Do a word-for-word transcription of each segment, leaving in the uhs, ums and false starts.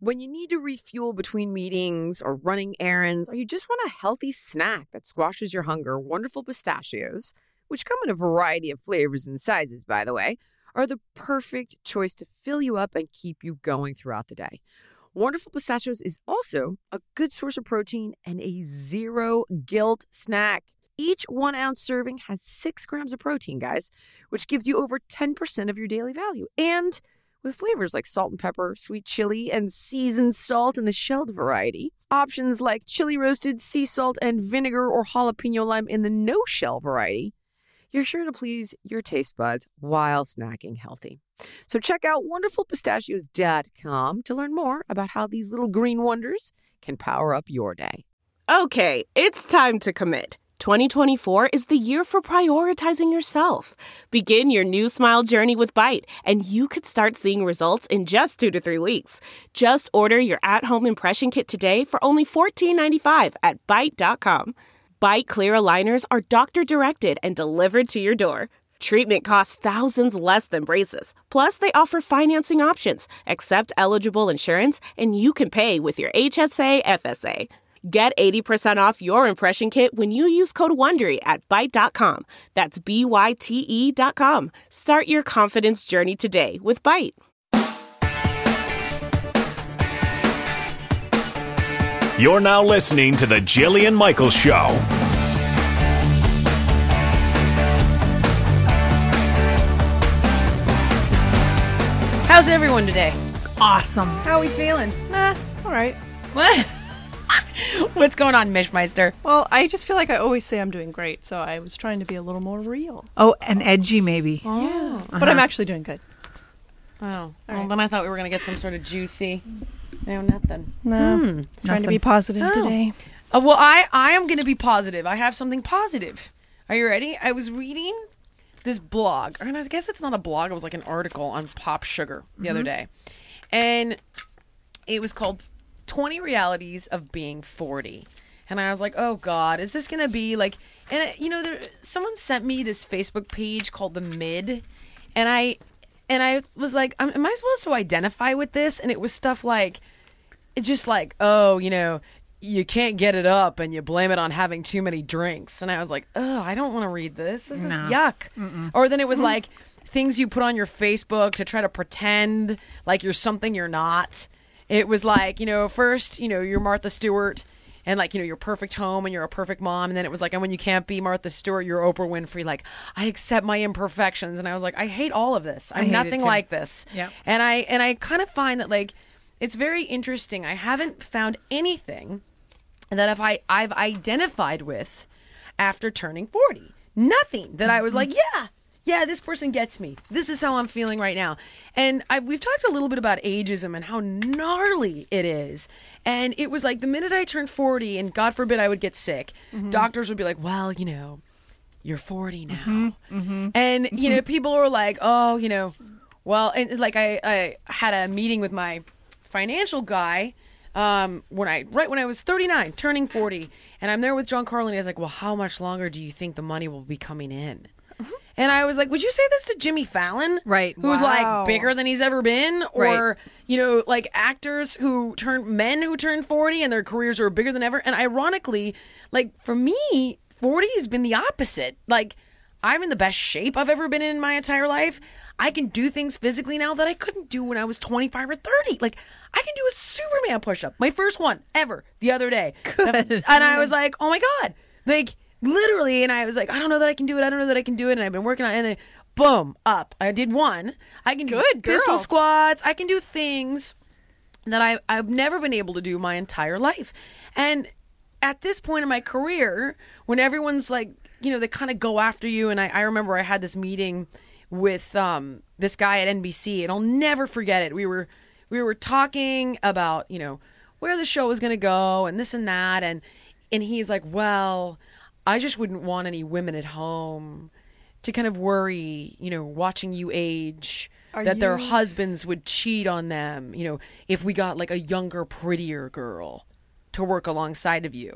When you need to refuel between meetings or running errands, or you just want a healthy snack that squashes your hunger, Wonderful Pistachios, which come in a variety of flavors and sizes, by the way, are the perfect choice to fill you up and keep you going throughout the day. Wonderful Pistachios is also a good source of protein and a zero guilt snack. Each one ounce serving has six grams of protein, guys, which gives you over ten percent of your daily value. And with flavors like salt and pepper, sweet chili, and seasoned salt in the shelled variety, options like chili roasted, sea salt, and vinegar or jalapeno lime in the no-shell variety, you're sure to please your taste buds while snacking healthy. So check out wonderful pistachios dot com to learn more about how these little green wonders can power up your day. Okay, it's time to commit. twenty twenty-four is the year for prioritizing yourself. Begin your new smile journey with Byte, and you could start seeing results in just two to three weeks. Just order your at-home impression kit today for only fourteen ninety-five at byte dot com. Byte clear aligners are doctor-directed and delivered to your door. Treatment costs thousands less than braces. Plus, they offer financing options, accept eligible insurance, and you can pay with your H S A F S A. Get eighty percent off your impression kit when you use code WONDERY at byte dot com. That's B Y T E dot com. Start your confidence journey today with Byte. You're now listening to The Jillian Michaels Show. How's everyone today? Awesome. How are we feeling? Nah, all right. What? What's going on, Mishmeister? Well, I just feel like I always say I'm doing great, so I was trying to be a little more real. Oh, and edgy maybe. Oh. Yeah. Uh-huh. But I'm actually doing good. Oh. Well, right. then I thought we were going to get some sort of juicy. No, nothing. No. Hmm. Trying Nothing. to be positive Oh. today. Uh, well, I, I am going to be positive. I have something positive. Are you ready? I was reading this blog. And I guess it's not a blog. It was like an article on Pop Sugar the Mm-hmm. other day. And it was called twenty Realities of Being forty. And I was like, oh, God, is this going to be like... And, it, you know, there, someone sent me this Facebook page called The Mid. And I and I was like, am am I supposed to identify with this? And it was stuff like, it just like, oh, you know, you can't get it up and you blame it on having too many drinks. And I was like, oh, I don't want to read this. This No. is yuck. Mm-mm. Or then it was like things you put on your Facebook to try to pretend like you're something you're not. It was like, you know, first, you know, you're Martha Stewart and like, you know, you're perfect home and you're a perfect mom. And then it was like, and when you can't be Martha Stewart, you're Oprah Winfrey. Like, I accept my imperfections. And I was like, I hate all of this. I I'm hate it nothing too. like this. Yep. And I, and I kind of find that like, it's very interesting. I haven't found anything that if I, I've identified with after turning forty. Nothing that I was like, yeah, yeah, this person gets me. This is how I'm feeling right now. And I, we've talked a little bit about ageism and how gnarly it is. And it was like the minute I turned forty, and God forbid I would get sick, doctors would be like, well, you know, you're forty now. Mm-hmm. And, you know, people were like, oh, you know, well, and it's like I, I had a meeting with my financial guy um, when I right when I was thirty-nine, turning forty, and I'm there with John Carlin. He's like, well, how much longer do you think the money will be coming in? And I was like, would you say this to Jimmy Fallon? Right. Who's Wow. like bigger than he's ever been? Or, Right. you know, like actors who turn, men who turn forty and their careers are bigger than ever. And ironically, like for me, forty has been the opposite. Like I'm in the best shape I've ever been in my entire life. I can do things physically now that I couldn't do when I was twenty-five or thirty. Like I can do a Superman push-up, my first one ever the other day. Good. And I was like, oh my God, like literally. And I was like, I don't know that I can do it. I don't know that I can do it. And I've been working on it. And then boom, up. I did one. I can do Good pistol girl. squats. I can do things that I, I've never been able to do my entire life. And at this point in my career, when everyone's like, you know, they kind of go after you. And I, I remember I had this meeting with um, this guy at N B C, and I'll never forget it. We were we were talking about, you know, where the show was going to go and this and that. And, and he's like, well, I just wouldn't want any women at home to kind of worry, you know, watching you age, Are that their you- husbands would cheat on them, you know, if we got like a younger, prettier girl to work alongside of you.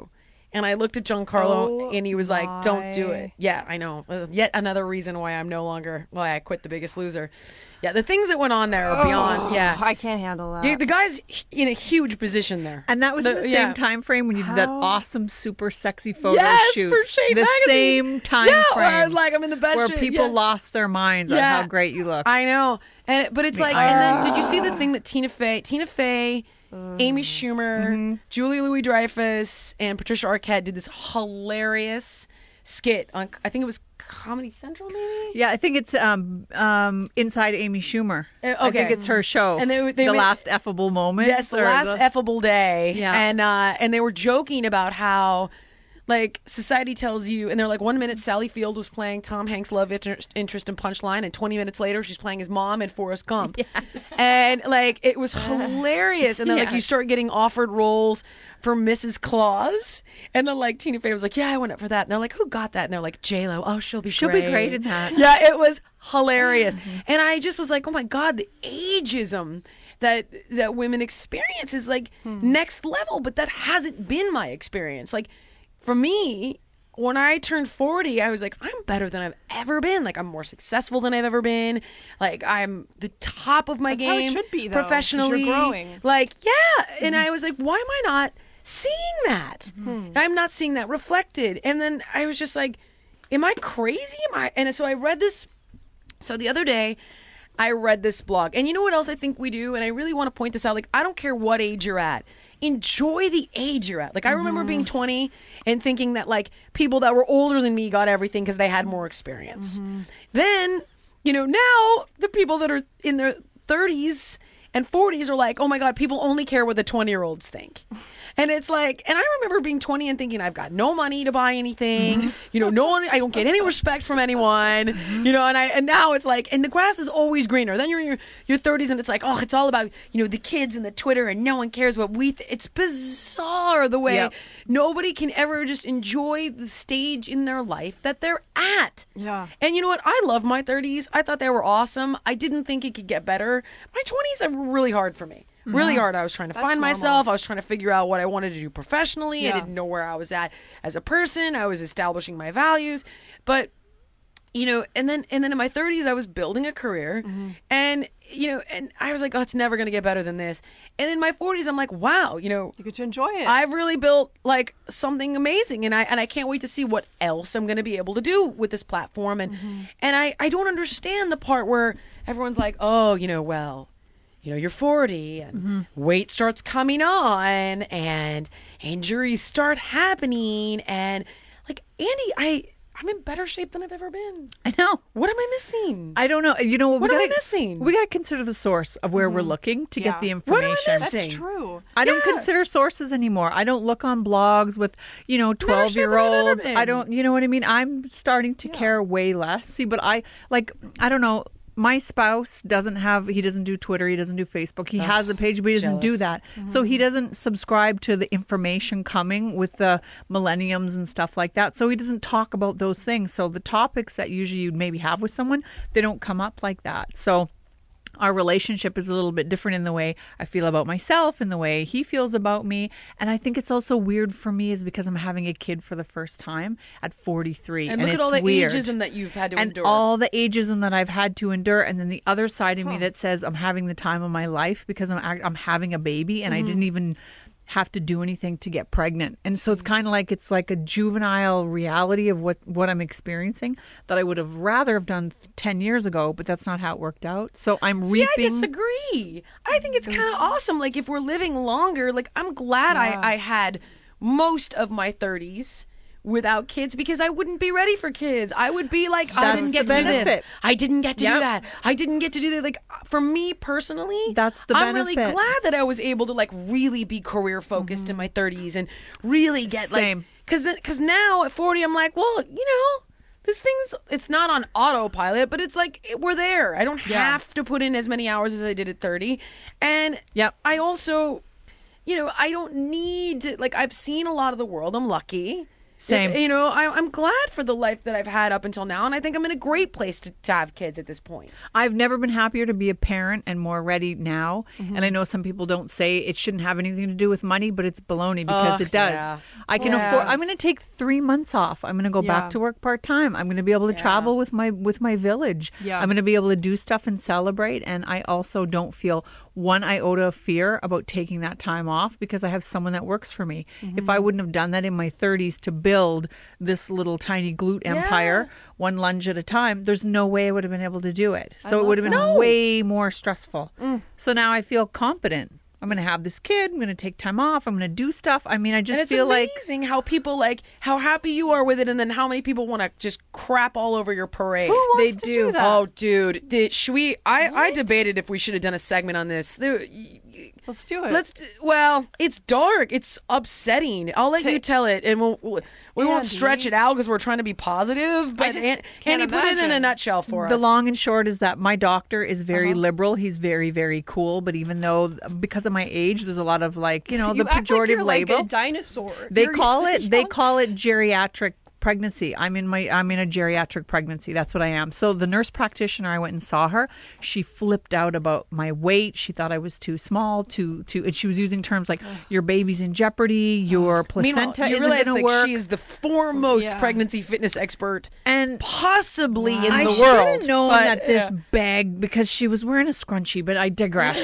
And I looked at Giancarlo, Oh and he was like, "Don't do my. it." Yeah, I know. Uh, Yet another reason why I'm no longer why I quit The Biggest Loser. Yeah, the things that went on there are beyond. Yeah, I can't handle that. the, the guy's in a huge position there. And that was in the same yeah. time frame when you did that How? awesome, super sexy photo Yes, shoot. for Shade the Magazine. same time yeah, frame where I was like, I'm in the best where shape. people yeah. lost their minds Yeah. on how great you look. I know, and it- but it's Me like, either. and then did you see the thing that Tina Fey, Tina Fey, Amy Schumer, Mhm. Julia Louis-Dreyfus, and Patricia Arquette did this hilarious skit on, I think it was Comedy Central, maybe. Yeah, I think it's um um Inside Amy Schumer. Uh, I okay. think it's her show. And they- they the made- last effable moment. Yes, the or last the- effable day. Yeah. And uh, and they were joking about how, like, society tells you, and they're like, one minute Sally Field was playing Tom Hanks' love inter- interest in Punchline, and twenty minutes later she's playing his mom in Forrest Gump. And like, it was hilarious. And then like, Yeah. you start getting offered roles for Missus Claus, and then like Tina Fey was like, yeah, I went up for that. And they're like, who got that? And they're like, J Lo. Oh, she'll be She'll great. be great in that. Yeah, it was hilarious. And I just was like, oh my God, the ageism that that women experience is like next level, but that hasn't been my experience. Like, for me, when I turned forty, I was like, I'm better than I've ever been. Like, I'm more successful than I've ever been. Like, I'm the top of my That's how it game should be, though, 'cause professionally. you're growing. Like, yeah. And I was like, why am I not seeing that? I'm not seeing that reflected. And then I was just like, am I crazy? Am I? And so I read this. So the other day, I read this blog. And you know what else I think we do? And I really want to point this out. Like, I don't care what age you're at. Enjoy the age you're at. Like, I remember being twenty and thinking that, like, people that were older than me got everything because they had more experience. Then, you know, now the people that are in their thirties and forties are like, oh my God, people only care what the twenty-year-olds think. And it's like, and I remember being twenty and thinking, I've got no money to buy anything. You know, no one, I don't get any respect from anyone. You know, and I, and now it's like, and the grass is always greener. Then you're in your, your thirties and it's like, oh, it's all about, you know, the kids and the Twitter and no one cares what we, th- it's bizarre the way Yep. nobody can ever just enjoy the stage in their life that they're at. Yeah. And you know what? I love my thirties. I thought they were awesome. I didn't think it could get better. My twenties are really hard for me. Really hard. I was trying to That's find normal. myself. I was trying to figure out what I wanted to do professionally. I Yeah. didn't know where I was at as a person. I was establishing my values. But, you know, and then and then in my thirties, I was building a career. And, you know, and I was like, oh, it's never going to get better than this. And in my forties, I'm like, wow, you know, You get to enjoy it. I've really built like something amazing, and I and I can't wait to see what else I'm going to be able to do with this platform. And and I I don't understand the part where everyone's like, oh, you know, well, you know, you're forty and weight starts coming on and injuries start happening, and like, Andy, I I'm in better shape than I've ever been. I know. What am I missing? I don't know. You know what? What we am I gotta, missing? We gotta consider the source of where we're looking to Yeah. get the What am I information. missing? That's true. I don't Yeah. consider sources anymore. I don't look on blogs with, you know, twelve year than I've ever olds. been. I don't, you know what I mean? I'm starting to care way less. See, but I, like, I don't know. My spouse doesn't have, he doesn't do Twitter, he doesn't do Facebook. He has a page, but he doesn't do jealous. that. So he doesn't subscribe to the information coming with the millenniums and stuff like that. So he doesn't talk about those things. So the topics that usually you'd maybe have with someone, they don't come up like that. So our relationship is a little bit different in the way I feel about myself and the way he feels about me. And I think it's also weird for me is because I'm having a kid for the first time at forty-three. and And, look it's at all the weird. ageism that you've had to and endure. all the ageism that I've had to endure. And then the other side of me that says I'm having the time of my life because I'm, act- I'm having a baby and I didn't even have to do anything to get pregnant. And so it's kind of like it's like a juvenile reality of what what I'm experiencing that I would have rather have done ten years ago, but that's not how it worked out. So I'm See, I reaping. disagree. I think it's kind of awesome. Like, if we're living longer, like, I'm glad I, I had most of my thirties without kids because I wouldn't be ready for kids. I would be like, I That's didn't the get to do this. benefit. I didn't get to do Yep. that. I didn't get to do that. Like, for me personally, That's the I'm really benefit. glad that I was able to, like, really be career focused in my thirties and really get Same. like, because because now at forty, I'm like, well, you know, this thing's, it's not on autopilot, but it's like, it, we're there. I don't Yeah. have to put in as many hours as I did at thirty. And Yep. I also, you know, I don't need to, like, I've seen a lot of the world. I'm lucky. Same. You know, I, I'm glad for the life that I've had up until now, and I think I'm in a great place to, to have kids at this point. I've never been happier to be a parent and more ready now. Mm-hmm. And I know some people don't say it shouldn't have anything to do with money, but it's baloney because Ugh, it does. yeah. I can Yes. afford. I'm going to take three months off. I'm going to go Yeah. back to work part time. I'm going to be able to Yeah. travel with my with my village. Yeah. I'm going to be able to do stuff and celebrate. And I also don't feel one iota of fear about taking that time off because I have someone that works for me. Mm-hmm. If I wouldn't have done that in my thirties to build this little tiny glute empire, one lunge at a time, there's no way I would have been able to do it. So it love would have been that. way more stressful. Mm. So now I feel confident. I'm going to have this kid. I'm going to take time off. I'm going to do stuff. I mean, I just And it's feel like amazing how people like how happy you are with it, and then how many people want to just crap all over your parade. Who they wants to do. do that? Oh, dude, did, should we? I I debated if we should have done a segment on this. The- Let's do it. Let's. d- Well, it's dark. It's upsetting. I'll let Ta- you tell it, and we'll we'll- we won't Andy. stretch it out because we're trying to be positive. But just An- can't Andy, put it in a imagine. nutshell for the us. long and short is that my doctor is very Uh-huh. liberal. He's very, very cool. But even though, because of my age, there's a lot of like, you know, you the act like pejorative you're label. like a dinosaur. They You're call it they young. call it geriatric pregnancy. I'm in my I'm in a geriatric pregnancy. That's what I am. So the nurse practitioner, I went and saw her. She flipped out about my weight. She thought I was too small, too too and she was using terms like your baby's in jeopardy, your Meanwhile, placenta you isn't realize going to like work. she's the foremost Yeah. pregnancy fitness expert And possibly in I the should world. have known but, that this yeah. bag, because she was wearing a scrunchie, but I digress.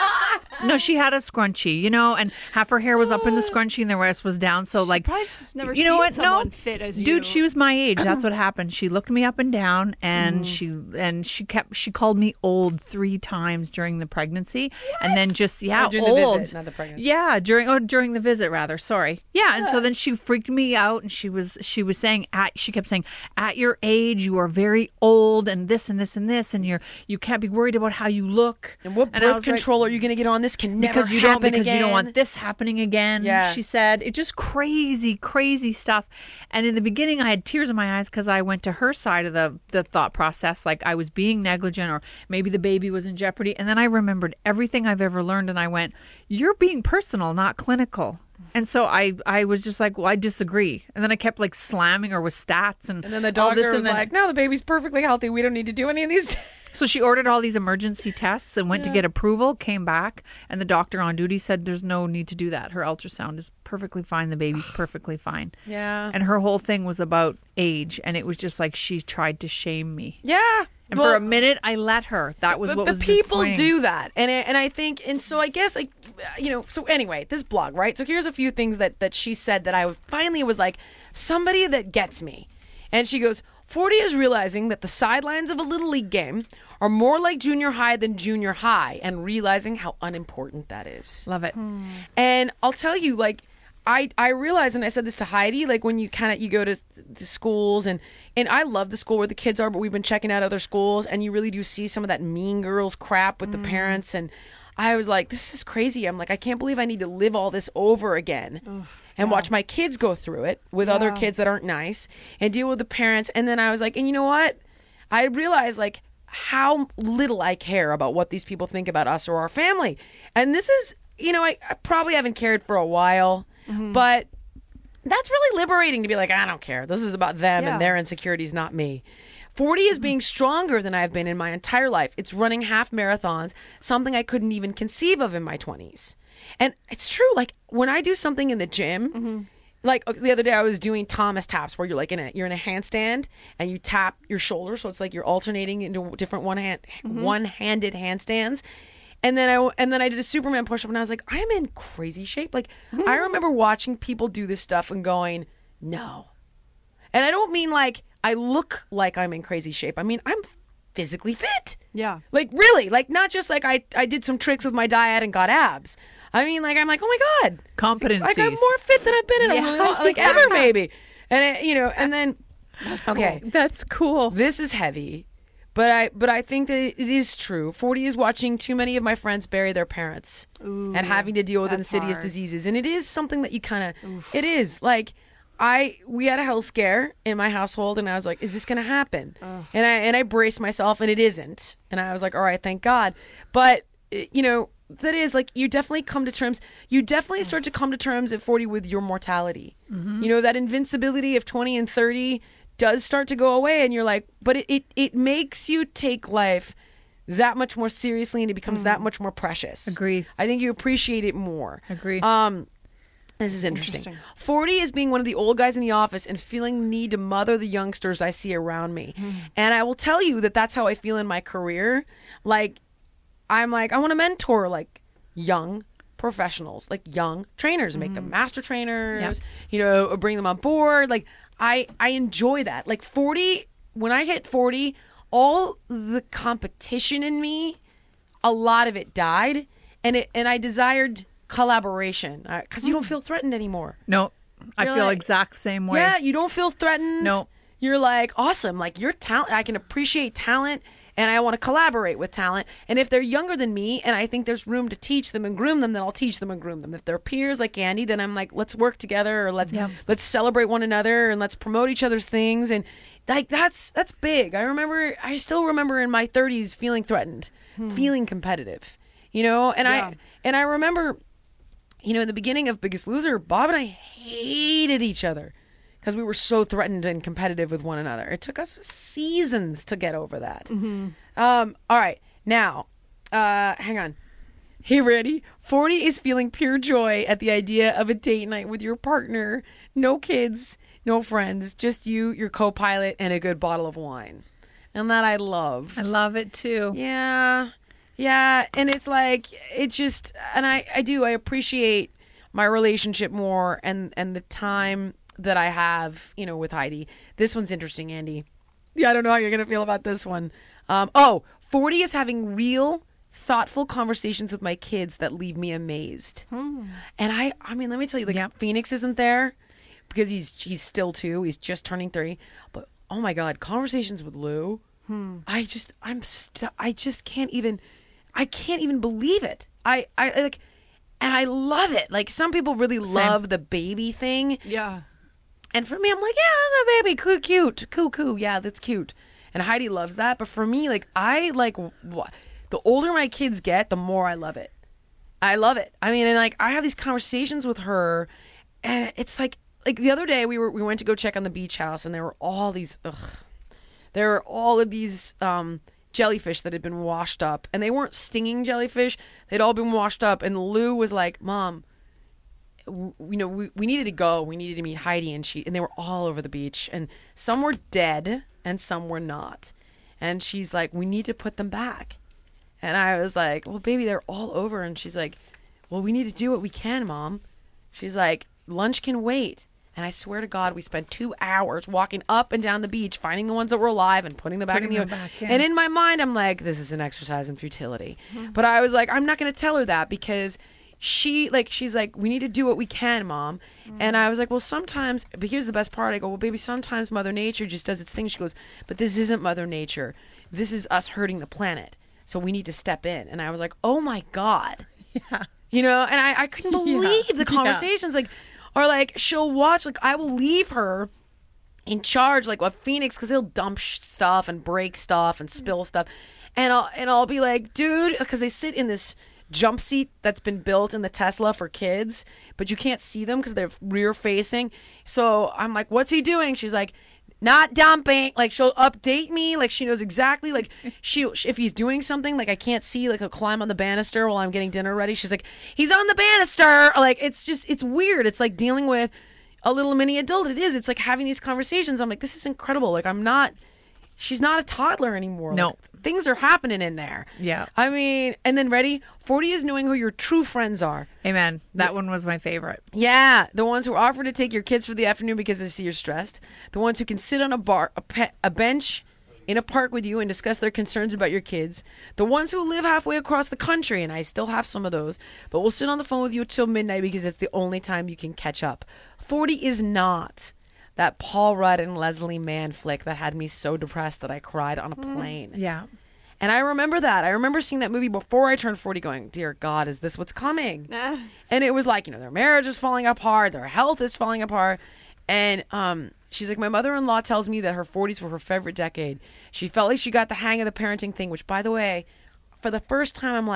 No, she had a scrunchie, you know, and half her hair was up in the scrunchie and the rest was down. So like, Probably just never you know seen what? someone No, fit as you. dude, she was my age. That's what happened. She looked me up and down, and she and she kept she called me old three times during the pregnancy, and then just yeah, Oh, during old. the visit, not the pregnancy. Yeah, during oh during the visit rather. Sorry. Yeah, and so then she freaked me out, and she was she was saying at she kept saying at your age you are very old, and this and this and this, and you're you can't be worried about how you look. And what I birth was like, control are you going to get on? This can never because you don't happen because again. you don't want this happening again. Yeah. She said it just crazy, crazy stuff. And in the beginning, I had tears in my eyes because I went to her side of the the thought process, like I was being negligent or maybe the baby was in jeopardy. And then I remembered everything I've ever learned, and I went, "You're being personal, not clinical." And so I I was just like, well, I disagree. And then I kept like slamming her with stats and And then the all doctor this, and was then- like, "No, the baby's perfectly healthy. We don't need to do any of these." So she ordered all these emergency tests and went to get approval, came back, and the doctor on duty said there's no need to do that. Her ultrasound is perfectly fine. The baby's perfectly fine. Yeah. And her whole thing was about age, and it was just like she tried to shame me. Yeah. And Well, for a minute, I let her. That was but, what but was people disappointing. do that, and I, and I think, and so I guess like, you know, so anyway, this blog, right? So here's a few things that that she said that I finally was like, somebody that gets me, and she goes, forty is realizing that the sidelines of a little league game are more like junior high than junior high, and realizing how unimportant that is. Love it. And I'll tell you, like, I I realize, and I said this to Heidi, like when you kind of you go to, to schools, and and I love the school where the kids are, but we've been checking out other schools, and you really do see some of that Mean Girls crap with the parents, and I was like, this is crazy. I'm like, I can't believe I need to live all this over again and watch my kids go through it with other Yeah. kids that aren't nice and deal with the parents. And then I was like, and you know what? I realized like how little I care about what these people think about us or our family. And this is, you know, I, I probably haven't cared for a while, but that's really liberating to be like, I don't care. This is about them Yeah. and their insecurities, not me. forty is being stronger than I've been in my entire life. It's running half marathons, something I couldn't even conceive of in my twenties. And it's true, like when I do something in the gym, like the other day I was doing Thomas taps where you're like in a you're in a handstand and you tap your shoulder, so it's like you're alternating into different one hand one-handed handstands. And then I and then I did a Superman push-up, and I was like, I'm in crazy shape. Like I remember watching people do this stuff and going, no. And I don't mean like I look like I'm in crazy shape. I mean I'm physically fit. Yeah. Like really, like not just like I I did some tricks with my diet and got abs. I mean like I'm like, oh my god, Competencies. like I'm more fit than I've been in a Yeah. really long, like ever maybe. And it, you know, and then okay, That's cool. this is heavy, but I but I think that it is true. forty is watching too many of my friends bury their parents Ooh, and having to deal with that's insidious hard. diseases, and it is something that you kind of it is like. I we had a health scare in my household, and I was like, is this gonna happen? Ugh. And I and I braced myself, and it isn't. And I was like, all right, thank God. But you know, that is like you definitely come to terms. You definitely start to come to terms at forty with your mortality. Mm-hmm. You know, that invincibility of twenty and thirty does start to go away, and you're like, but it it, it makes you take life that much more seriously, and it becomes mm. that much more precious. Agree. I think you appreciate it more. Agree. Um, this is interesting. interesting. forty is being one of the old guys in the office and feeling the need to mother the youngsters I see around me. Mm. And I will tell you that that's how I feel in my career. Like, I'm like, I want to mentor, like, young professionals, like young trainers, make mm. them master trainers, yep. you know, bring them on board. Like, I, I enjoy that. Like, forty, when I hit forty, all the competition in me, a lot of it died, and it and I desired collaboration because uh, you don't feel threatened anymore. No, I You're feel like, exact same way. Yeah, you don't feel threatened. No. You're like, awesome. Like, you're talent. I can appreciate talent, and I want to collaborate with talent. And if they're younger than me, and I think there's room to teach them and groom them, then I'll teach them and groom them. If they're peers like Andy, then I'm like, let's work together, or let's yeah. let's celebrate one another, and let's promote each other's things. And like that's that's big. I remember, I still remember in my thirties feeling threatened, hmm. feeling competitive, you know. And yeah. I and I remember, you know, in the beginning of Biggest Loser, Bob and I hated each other because we were so threatened and competitive with one another. It took us seasons to get over that. Mm-hmm. Um, all right, now, uh, hang on. Hey, ready? forty is feeling pure joy at the idea of a date night with your partner. No kids, no friends, just you, your co-pilot, and a good bottle of wine. And that I love. I love it too. Yeah. Yeah, and it's like, it just, and I, I do, I appreciate my relationship more and, and the time that I have, you know, with Heidi. This one's interesting, Andy. Yeah, I don't know how you're going to feel about this one. Um, oh, forty is having real, thoughtful conversations with my kids that leave me amazed. Hmm. And I, I mean, let me tell you, like, yeah. Phoenix isn't there because he's he's still two. He's just turning three. But, oh, my God, conversations with Lou, hmm. I just, I'm, st- I just can't even... I can't even believe it. I, I like, and I love it. Like, some people really Same. love the baby thing. Yeah. And for me, I'm like, yeah, the baby, cute, cute, cool, cool. Yeah, that's cute. And Heidi loves that. But for me, like, I like, wh- the older my kids get, the more I love it. I love it. I mean, and like, I have these conversations with her, and it's like, like the other day we were, we went to go check on the beach house, and there were all these, ugh, there were all of these, um, jellyfish that had been washed up, and they weren't stinging jellyfish. They'd all been washed up, and Lou was like, Mom, w- you know, we, we needed to go. We needed to meet Heidi, and she and they were all over the beach, and some were dead and some were not. And she's like, we need to put them back. And I was like, well, baby, they're all over. And she's like, well, we need to do what we can, Mom. She's like, lunch can wait. And I swear to God, we spent two hours walking up and down the beach, finding the ones that were alive and putting them back putting in the ocean. In. And in my mind, I'm like, this is an exercise in futility. Mm-hmm. But I was like, I'm not going to tell her that because she, like, she's like, we need to do what we can, Mom. Mm-hmm. And I was like, well, sometimes, but here's the best part. I go, well, baby, sometimes Mother Nature just does its thing. She goes, but this isn't Mother Nature. This is us hurting the planet. So we need to step in. And I was like, oh, my God. Yeah. You know, and I, I couldn't believe yeah. the conversations. Yeah. Like, or like she'll watch, like I will leave her in charge, like with Phoenix, because he'll dump sh- stuff and break stuff and spill stuff, and I'll and I'll be like, dude, because they sit in this jump seat that's been built in the Tesla for kids, but you can't see them because they're rear facing. So I'm like, what's he doing? She's like, not dumping. Like, she'll update me, like she knows exactly, like she if he's doing something, like I can't see, like he'll climb on the banister while I'm getting dinner ready. She's like, he's on the banister. Like, it's just, it's weird. It's like dealing with a little mini adult. It is. It's like having these conversations. I'm like, this is incredible. Like, I'm not, she's not a toddler anymore. No. Like, things are happening in there. Yeah. I mean, and then ready, forty is knowing who your true friends are. Amen. That yeah. one was my favorite. Yeah. The ones who offer to take your kids for the afternoon because they see you're stressed. The ones who can sit on a bar, a, pe- a bench in a park with you and discuss their concerns about your kids. The ones who live halfway across the country, and I still have some of those, but we'll sit on the phone with you till midnight because it's the only time you can catch up. forty is not that Paul Rudd and Leslie Mann flick that had me so depressed that I cried on a plane. Yeah. And I remember that. I remember seeing that movie before I turned forty going, dear God, is this what's coming? Nah. And it was like, you know, their marriage is falling apart, their health is falling apart. And um, she's like, my mother-in-law tells me that her forties were her favorite decade. She felt like she got the hang of the parenting thing, which, by the way, for the first time, I'm like,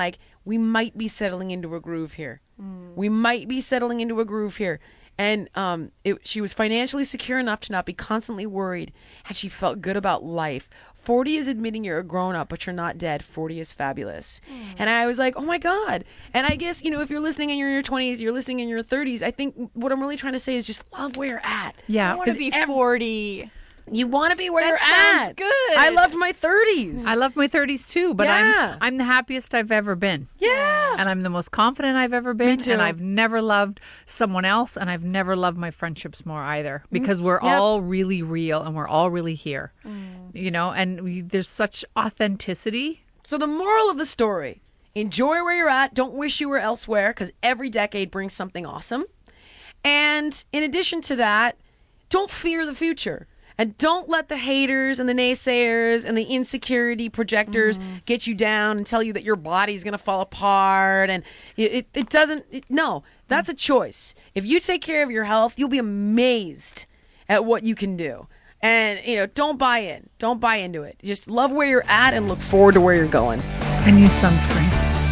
we might be settling into a groove here. Mm. We might be settling into a groove here. And um, it, she was financially secure enough to not be constantly worried, and she felt good about life. forty is admitting you're a grown-up, but you're not dead. forty is fabulous. Mm. And I was like, oh, my God. And I guess, you know, if you're listening and you're in your twenties, you're listening in your thirties, I think what I'm really trying to say is just love where you're at. Yeah. I want to be forty. You want to be where That you're sounds at. good. I loved my thirties. I love my thirties too, but Yeah. I'm I'm the happiest I've ever been. Yeah. And I'm the most confident I've ever been. too. And I've never loved someone else, and I've never loved my friendships more either, because we're Yep. all really real and we're all really here. Mm. You know, and we, there's such authenticity. So the moral of the story, enjoy where you're at. Don't wish you were elsewhere, because every decade brings something awesome. And in addition to that, don't fear the future. And don't let the haters and the naysayers and the insecurity projectors Mm-hmm. get you down and tell you that your body's going to fall apart. And it, it, it doesn't, it, no, that's a choice. If you take care of your health, you'll be amazed at what you can do. And, you know, don't buy in. Don't buy into it. Just love where you're at and look forward to where you're going. And use sunscreen.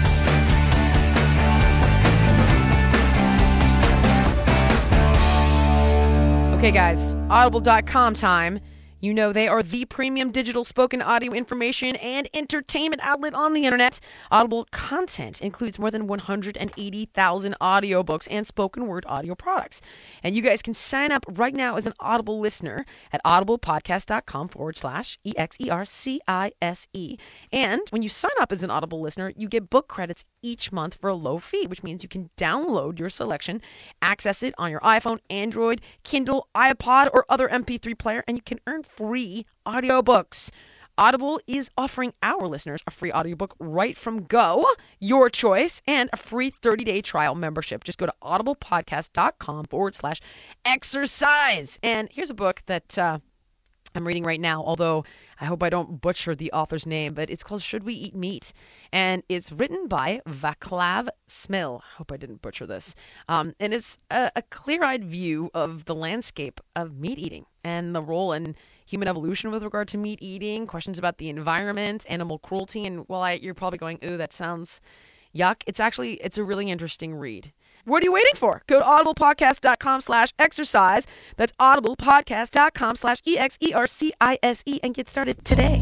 Okay, guys, audible dot com time. You know they are the premium digital spoken audio information and entertainment outlet on the internet. Audible content includes more than one hundred eighty thousand audiobooks and spoken word audio products. And you guys can sign up right now as an Audible listener at audiblepodcast.com forward slash E X E R C I S E. And when you sign up as an Audible listener, you get book credits each month for a low fee, which means you can download your selection, access it on your iPhone, Android, Kindle, iPod, or other M P three player, and you can earn free audiobooks. Audible is offering our listeners a free audiobook right from Go, your choice, and a free thirty-day trial membership. Just go to audiblepodcast.com forward slash exercise. And here's a book that uh, I'm reading right now, although I hope I don't butcher the author's name, but it's called Should We Eat Meat? And it's written by Vaclav Smil. I hope I didn't butcher this. Um, and it's a, a clear-eyed view of the landscape of meat eating and the role in human evolution with regard to meat eating, questions about the environment, animal cruelty. And while I, you're probably going, ooh, that sounds yuck, it's actually, it's a really interesting read. What are you waiting for? Go to audiblepodcast.com slash exercise. That's audiblepodcast.com slash E X E R C I S E and get started today.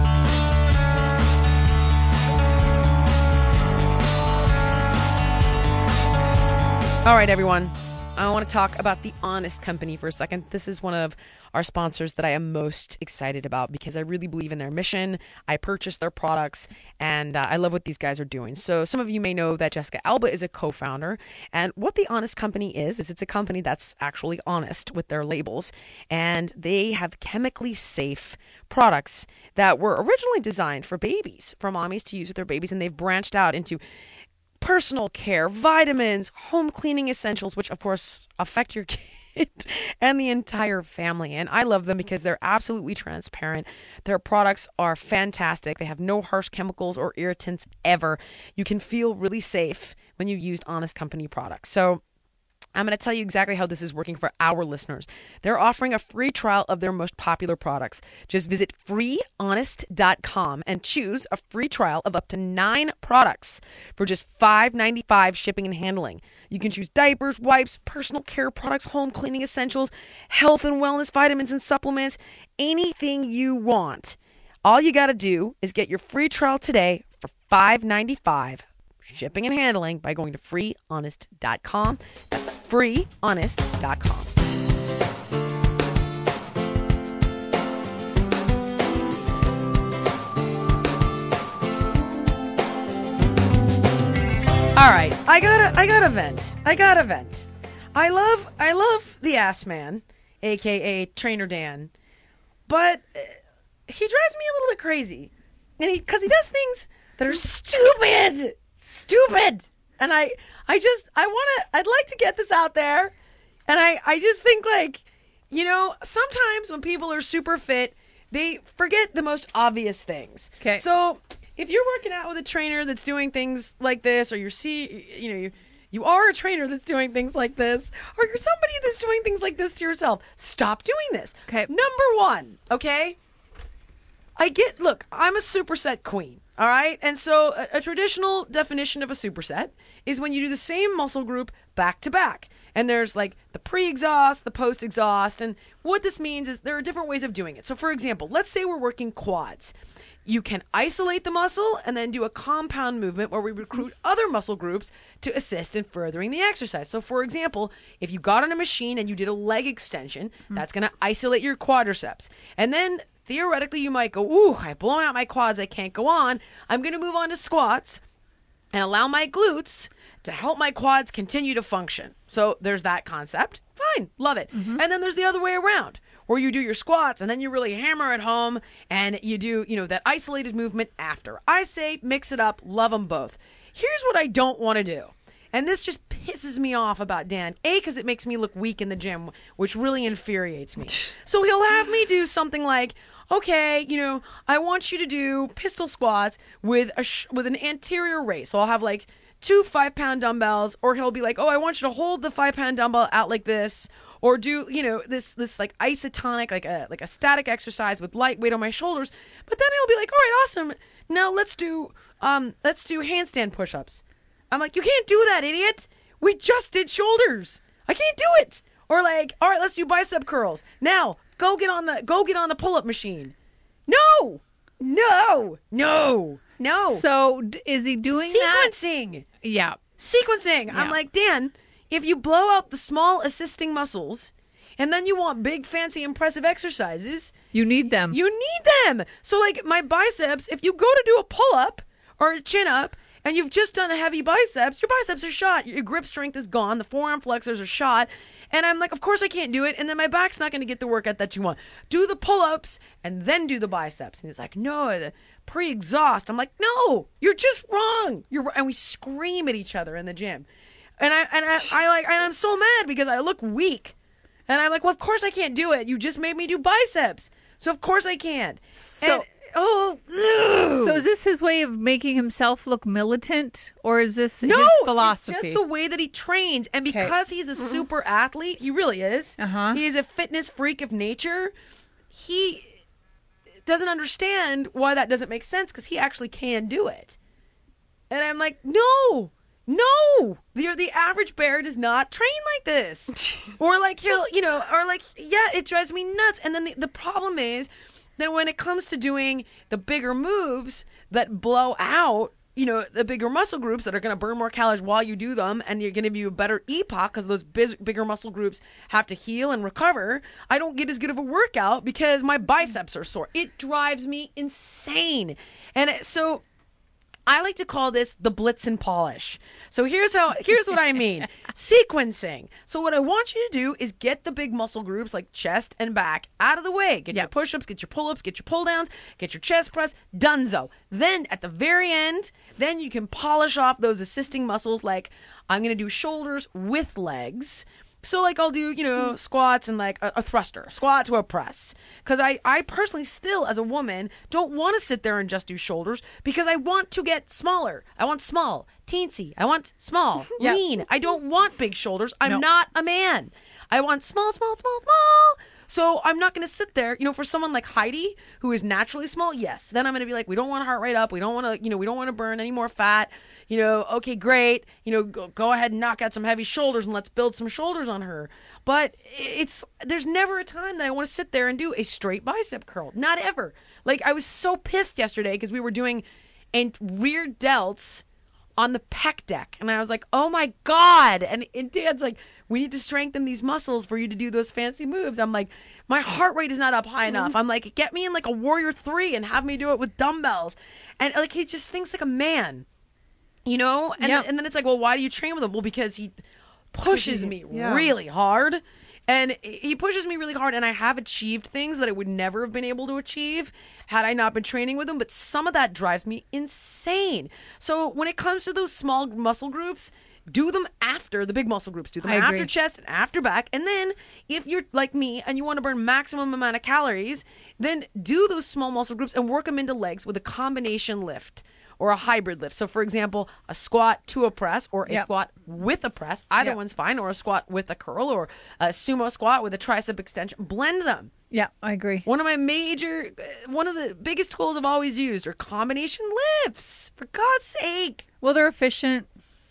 All right, everyone. I want to talk about The Honest Company for a second. This is one of our sponsors that I am most excited about because I really believe in their mission. I purchase their products, and uh, I love what these guys are doing. So some of you may know that Jessica Alba is a co-founder, and what The Honest Company is, is it's a company that's actually honest with their labels, and they have chemically safe products that were originally designed for babies, for mommies to use with their babies, and they've branched out into personal care, vitamins, home cleaning essentials, which of course affect your kid and the entire family. And I love them because they're absolutely transparent. Their products are fantastic. They have no harsh chemicals or irritants ever. You can feel really safe when you use Honest Company products. So I'm going to tell you exactly how this is working for our listeners. They're offering a free trial of their most popular products. Just visit free honest dot com and choose a free trial of up to nine products for just five dollars and ninety-five cents shipping and handling. You can choose diapers, wipes, personal care products, home cleaning essentials, health and wellness vitamins and supplements, anything you want. All you got to do is get your free trial today for five dollars and ninety-five cents. Shipping and handling by going to free honest dot com. That's free honest dot com. All right, I gotta, I gotta vent. I gotta vent. I love, I love the Ass Man, aka Trainer Dan, but uh, he drives me a little bit crazy, and he, cause he does things that are stupid. Stupid. And I I just I want to I'd like to get this out there. And I I just think, like, you know, sometimes when people are super fit, they forget the most obvious things. Okay. So if you're working out with a trainer that's doing things like this, or you're see you know you you are a trainer that's doing things like this, or you're somebody that's doing things like this to yourself, stop doing this. Okay. Number one, okay? I get, look, I'm a superset queen. All right. And so a, a traditional definition of a superset is when you do the same muscle group back to back. And there's like the pre-exhaust, the post-exhaust. And what this means is there are different ways of doing it. So for example, let's say we're working quads. You can isolate the muscle and then do a compound movement where we recruit other muscle groups to assist in furthering the exercise. So for example, if you got on a machine and you did a leg extension, mm-hmm. that's going to isolate your quadriceps. And then theoretically you might go, ooh, I've blown out my quads, I can't go on. I'm going to move on to squats and allow my glutes to help my quads continue to function. So there's that concept. Fine, love it. Mm-hmm. And then there's the other way around, where you do your squats and then you really hammer at home and you do, you know, that isolated movement after. I say mix it up, love them both. Here's what I don't want to do. And this just pisses me off about Dan. A, because it makes me look weak in the gym, which really infuriates me. So he'll have me do something like, okay, you know, I want you to do pistol squats with a sh- with an anterior raise. So I'll have like two five-pound dumbbells, or he'll be like, oh, I want you to hold the five-pound dumbbell out like this, or do, you know, this this like isotonic, like a like a static exercise with light weight on my shoulders. But then he'll be like, all right, awesome. Now let's do um let's do handstand push-ups. I'm like, you can't do that, idiot. We just did shoulders. I can't do it. Or like, all right, let's do bicep curls. Now go get on the go get on the pull-up machine. No, no, no, no. So d- is he doing sequencing? That? Yeah, sequencing. Yeah. I'm like, Dan, if you blow out the small assisting muscles, and then you want big, fancy, impressive exercises, you need them. You need them. So like my biceps, if you go to do a pull-up or a chin-up, and you've just done a heavy biceps, your biceps are shot. Your grip strength is gone. The forearm flexors are shot. And I'm like, of course I can't do it. And then my back's not going to get the workout that you want. Do the pull-ups and then do the biceps. And he's like, no, the pre-exhaust. I'm like, no, you're just wrong. You're and we scream at each other in the gym. And I and I, I like and I'm so mad because I look weak. And I'm like, well, of course I can't do it. You just made me do biceps. So of course I can't. So. And, Oh, ew. So is this his way of making himself look militant, or is this no, his philosophy? It's just the way that he trains. And because he's a super athlete, he really is. Uh-huh. He is a fitness freak of nature. He doesn't understand why that doesn't make sense because he actually can do it. And I'm like, no, no, the, the average bear does not train like this. Jeez. Or like he'll, you know, or like, yeah, it drives me nuts. And then the, the problem is, then when it comes to doing the bigger moves that blow out, you know, the bigger muscle groups that are going to burn more calories while you do them, and you're going to give you a better E P O C because those biz- bigger muscle groups have to heal and recover, I don't get as good of a workout because my biceps are sore. It drives me insane. And it, so I like to call this the blitz and polish. So here's how here's what I mean. Sequencing. So what I want you to do is get the big muscle groups like chest and back out of the way. Get yep. your push-ups, get your pull-ups, get your pull-downs, get your chest press, donezo. Then at the very end, then you can polish off those assisting muscles like I'm going to do shoulders with legs. So, like, I'll do, you know, squats and, like, a, a thruster, squat to a press. Because I, I personally still, as a woman, don't want to sit there and just do shoulders because I want to get smaller. I want small, teensy. I want small, yep. lean. I don't want big shoulders. I'm no. not a man. I want small, small, small, small. So I'm not going to sit there, you know, for someone like Heidi, who is naturally small, yes. Then I'm going to be like, we don't want heart rate up. We don't want to, you know, we don't want to burn any more fat. You know, okay, great. You know, go, go ahead and knock out some heavy shoulders and let's build some shoulders on her. But it's, there's never a time that I want to sit there and do a straight bicep curl. Not ever. Like, I was so pissed yesterday because we were doing and rear delts on the pec deck. And I was like, oh my God. And, and Dad's like, we need to strengthen these muscles for you to do those fancy moves. I'm like, my heart rate is not up high enough. I'm like, get me in like a warrior three and have me do it with dumbbells. And like, he just thinks like a man, you know? And, yep. and then it's like, well, why do you train with him? Well, because he pushes me yeah. really hard. And he pushes me really hard, and I have achieved things that I would never have been able to achieve had I not been training with him, but some of that drives me insane. So when it comes to those small muscle groups, do them after the big muscle groups. Do them I after agree. chest and after back. And then if you're like me and you want to burn maximum amount of calories, then do those small muscle groups and work them into legs with a combination lift. or a hybrid lift. So, for example, a squat to a press or a Yep. squat with a press. Either Yep. one's fine, or a squat with a curl or a sumo squat with a tricep extension. Blend them. Yeah, I agree. One of my major, uh, one of the biggest tools I've always used are combination lifts. For God's sake. Well, they're efficient.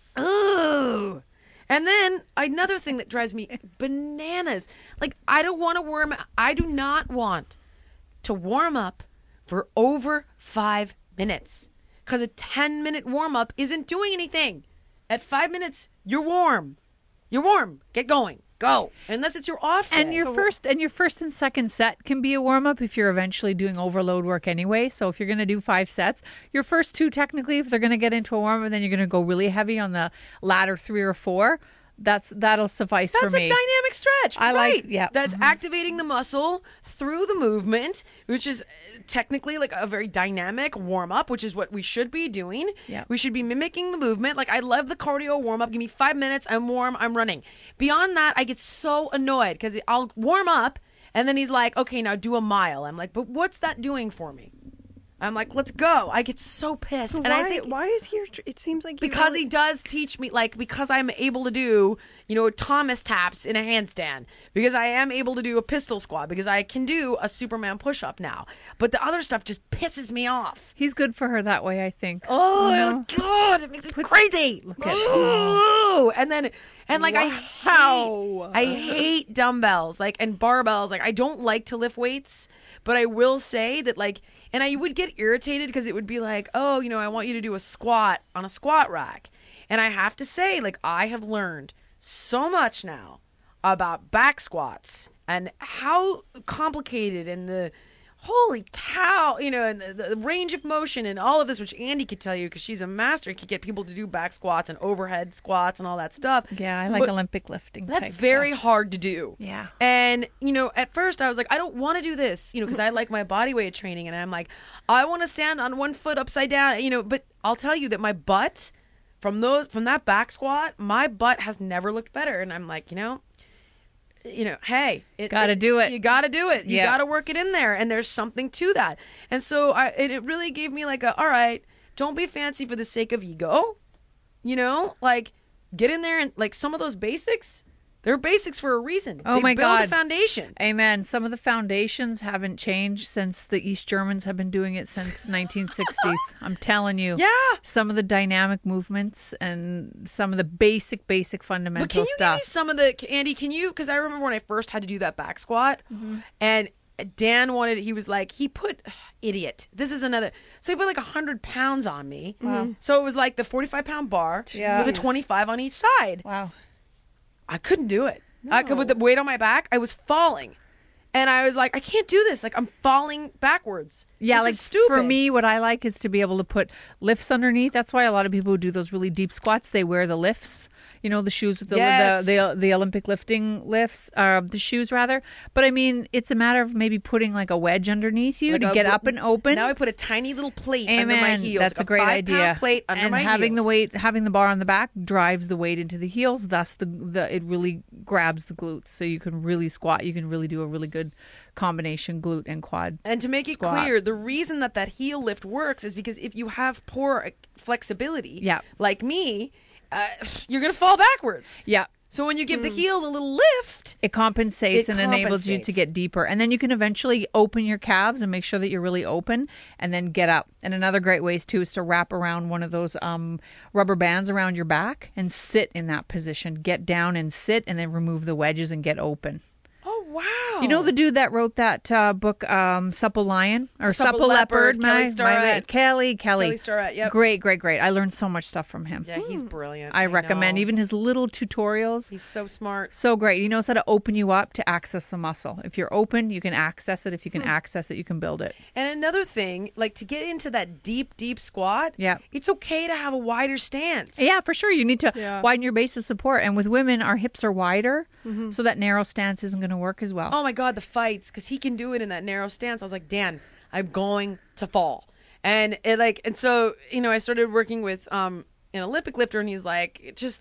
Ooh. And then another thing that drives me bananas. Like, I don't want to warm, I do not want to warm up for over five minutes. Because a ten minute warm up isn't doing anything. At five minutes, you're warm. You're warm. Get going. Go. Unless it's your off day. And your So- first and your first and second set can be a warm up if you're eventually doing overload work anyway. So if you're going to do five sets, your first two technically, if they're going to get into a warm up, then you're going to go really heavy on the latter three or four. That's that'll suffice That's for me. a dynamic stretch. I right. like- yeah. That's Mhm. activating the muscle through the movement, which is uh, technically like a very dynamic warm up, which is what we should be doing. Yeah. We should be mimicking the movement. Like, I love the cardio warm up. Give me five minutes. I'm warm. I'm running. Beyond that, I get so annoyed because I'll warm up and then he's like, okay, now do a mile. I'm like, but what's that doing for me? I'm like, let's go. I get so pissed. So and why, I think why is he? It seems like he because really, he does teach me, like, because I'm able to do, you know, Thomas taps in a handstand, because I am able to do a pistol squat, because I can do a Superman push-up now. But the other stuff just pisses me off. He's good for her that way, I think. Oh, know? God, it makes me crazy. Look at- Ooh. And then, and like, I Wow. hate, I hate dumbbells, like, and barbells. Like, I don't like to lift weights, but I will say that, like, and I would get irritated because it would be like, oh, you know, I want you to do a squat on a squat rack. And I have to say, like, I have learned so much now about back squats and how complicated and the holy cow, you know, and the, the range of motion and all of this, which Andy could tell you because she's a master, could get people to do back squats and overhead squats and all that stuff. Yeah, I like But Olympic lifting. That's type very stuff. hard to do. Yeah. And, you know, at first I was like, I don't want to do this, you know, because I like my body weight training. And I'm like, I want to stand on one foot upside down, you know, but I'll tell you that my butt, from those, from that back squat, my butt has never looked better. And I'm like, you know, you know, hey, it, Gotta do it. You gotta do it. You Yeah. gotta work it in there. And there's something to that. And so I, it, it really gave me like a, all right, don't be fancy for the sake of ego. You know, like, get in there and, like, some of those basics, they're basics for a reason. Oh they my build God. a foundation. Amen. Some of the foundations haven't changed since the East Germans have been doing it since nineteen sixties. I'm telling you. Yeah. Some of the dynamic movements and some of the basic, basic fundamental But can you stuff. give me some of the, Andy, can you, because I remember when I first had to do that back squat, Mm-hmm. and Dan wanted, he was like, he put, idiot, this is another, so he put like one hundred pounds on me. Wow. So it was like the forty-five pound bar Yeah. with a twenty-five on each side. Wow. I couldn't do it. I could, with the weight on my back, I was falling. And I was like, I can't do this. Like, I'm falling backwards. Yeah, This like is stupid. for me, what I like is to be able to put lifts underneath. That's why a lot of people who do those really deep squats, they wear the lifts. You know, the shoes with the Yes. the, the the Olympic lifting lifts, uh, the shoes rather. But I mean, it's a matter of maybe putting like a wedge underneath you Like to a get li- up and open. Now I put a tiny little plate Amen. under my heels. That's like a great five pound idea. plate under and my having the heels. weight, having the bar on the back drives the weight into the heels. Thus, the the it really grabs the glutes, so you can really squat. You can really do a really good combination glute and quad. And to make it squat. clear, the reason that that heel lift works is because if you have poor uh, flexibility, Yeah. like me, uh, you're going to fall backwards. Yeah. So when you give the heel a little lift, It compensates It and enables you to compensates. get deeper. And then you can eventually open your calves and make sure that you're really open and then get up. And another great way too is to wrap around one of those um, rubber bands around your back and sit in that position. Get down and sit and then remove the wedges and get open. oh, wow. You know the dude that wrote that uh, book, um, Supple Lion or Supple Supple, Leopard, Leopard? Kelly my- Starrett. my- Kelly, Kelly. Kelly Starrett, yep. Great, great, great. I learned so much stuff from him. Yeah, he's brilliant. I recommend know. even his little tutorials. He's so smart. So great. He knows how to open you up to access the muscle. If you're open, you can access it. If you can access it, you can build it. And another thing, like to get into that deep, deep squat, Yeah. it's okay to have a wider stance. Yeah, for sure. You need to Yeah. widen your base of support. And with women, our hips are wider, so that narrow stance isn't going to work as well. Oh my God, the fights, because he can do it in that narrow stance. I was like, Dan, I'm going to fall. And it like, and so, you know, I started working with um an Olympic lifter, and he's like, it just,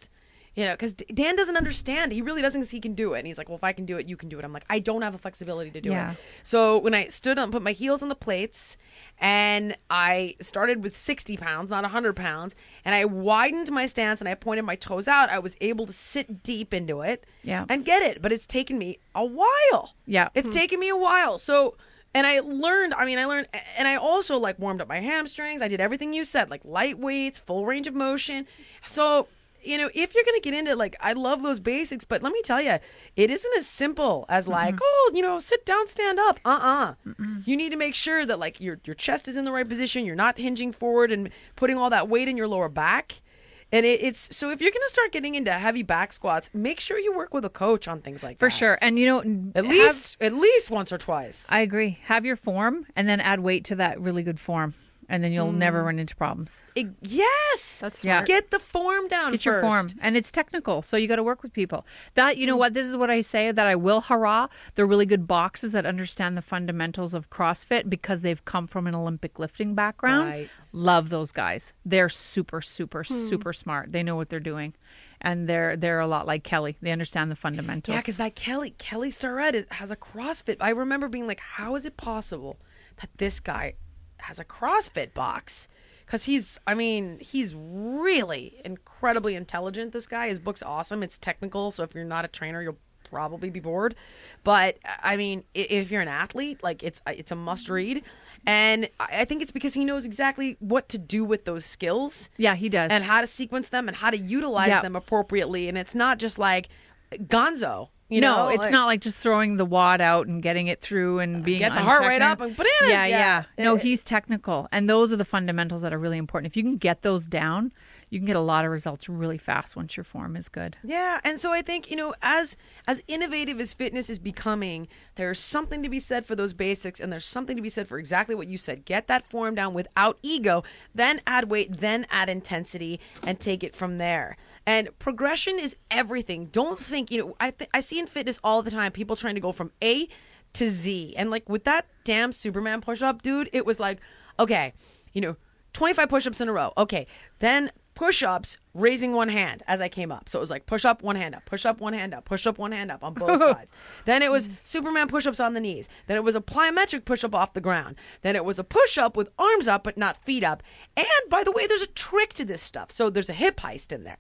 You know, because Dan doesn't understand. He really doesn't, because he can do it. And he's like, well, if I can do it, you can do it. I'm like, I don't have the flexibility to do Yeah. it. So when I stood up, put my heels on the plates, and I started with sixty pounds, not one hundred pounds, and I widened my stance and I pointed my toes out, I was able to sit deep into it Yeah. and get it. But it's taken me a while. Yeah. It's taken me a while. So, and I learned, I mean, I learned, and I also like warmed up my hamstrings. I did everything you said, like light weights, full range of motion. So, you know, if you're going to get into, like, I love those basics, but let me tell you, it isn't as simple as like, mm-hmm. oh, you know, sit down, stand up. Uh-uh. Mm-mm. You need to make sure that, like, your your chest is in the right position. You're not hinging forward and putting all that weight in your lower back. And it, it's, so if you're going to start getting into heavy back squats, make sure you work with a coach on things like For that. For sure. And, you know, at have, least, at least once or twice. I agree. Have your form and then add weight to that really good form. And then you'll mm. never run into problems. It, yes. That's smart. Get the form down Get first. your form. And it's technical, so you got to work with people. That, you know what, this is what I say, that I will hurrah. They're really good boxes that understand the fundamentals of CrossFit because they've come from an Olympic lifting background. Right. Love those guys. They're super, super, hmm. super smart. They know what they're doing. And they're they're a lot like Kelly. They understand the fundamentals. Yeah, because that Kelly, Kelly Starrett is, has a CrossFit. I remember being like, how is it possible that this guy has a CrossFit box? Because he's, I mean, he's really incredibly intelligent, this guy. His book's awesome. It's technical, so if you're not a trainer, you'll probably be bored. But, I mean, if you're an athlete, like, it's it's a must-read. And I think it's because he knows exactly what to do with those skills. Yeah, he does. And how to sequence them and how to utilize yep. them appropriately. And it's not just like gonzo. You no, know, it's like, not like just throwing the wad out and getting it through and being get the heart rate up and bananas. Yeah, yeah, yeah. No, he's technical, and those are the fundamentals that are really important. If you can get those down, you can get a lot of results really fast once your form is good. Yeah, and so I think, you know, as as innovative as fitness is becoming, there's something to be said for those basics, and there's something to be said for exactly what you said. Get that form down without ego, then add weight, then add intensity, and take it from there. And progression is everything. Don't think, you know, I th- I see in fitness all the time people trying to go from A to Z. And like with that damn Superman push-up, dude, it was like, okay, you know, twenty-five push-ups in a row. Okay, then push-ups raising one hand as I came up. So it was like push up, one hand up, push up, one hand up, push up, one hand up on both sides. Then it was Superman push-ups on the knees. Then it was a plyometric push-up off the ground. Then it was a push-up with arms up but not feet up. And by the way, there's a trick to this stuff. So there's a hip heist in there.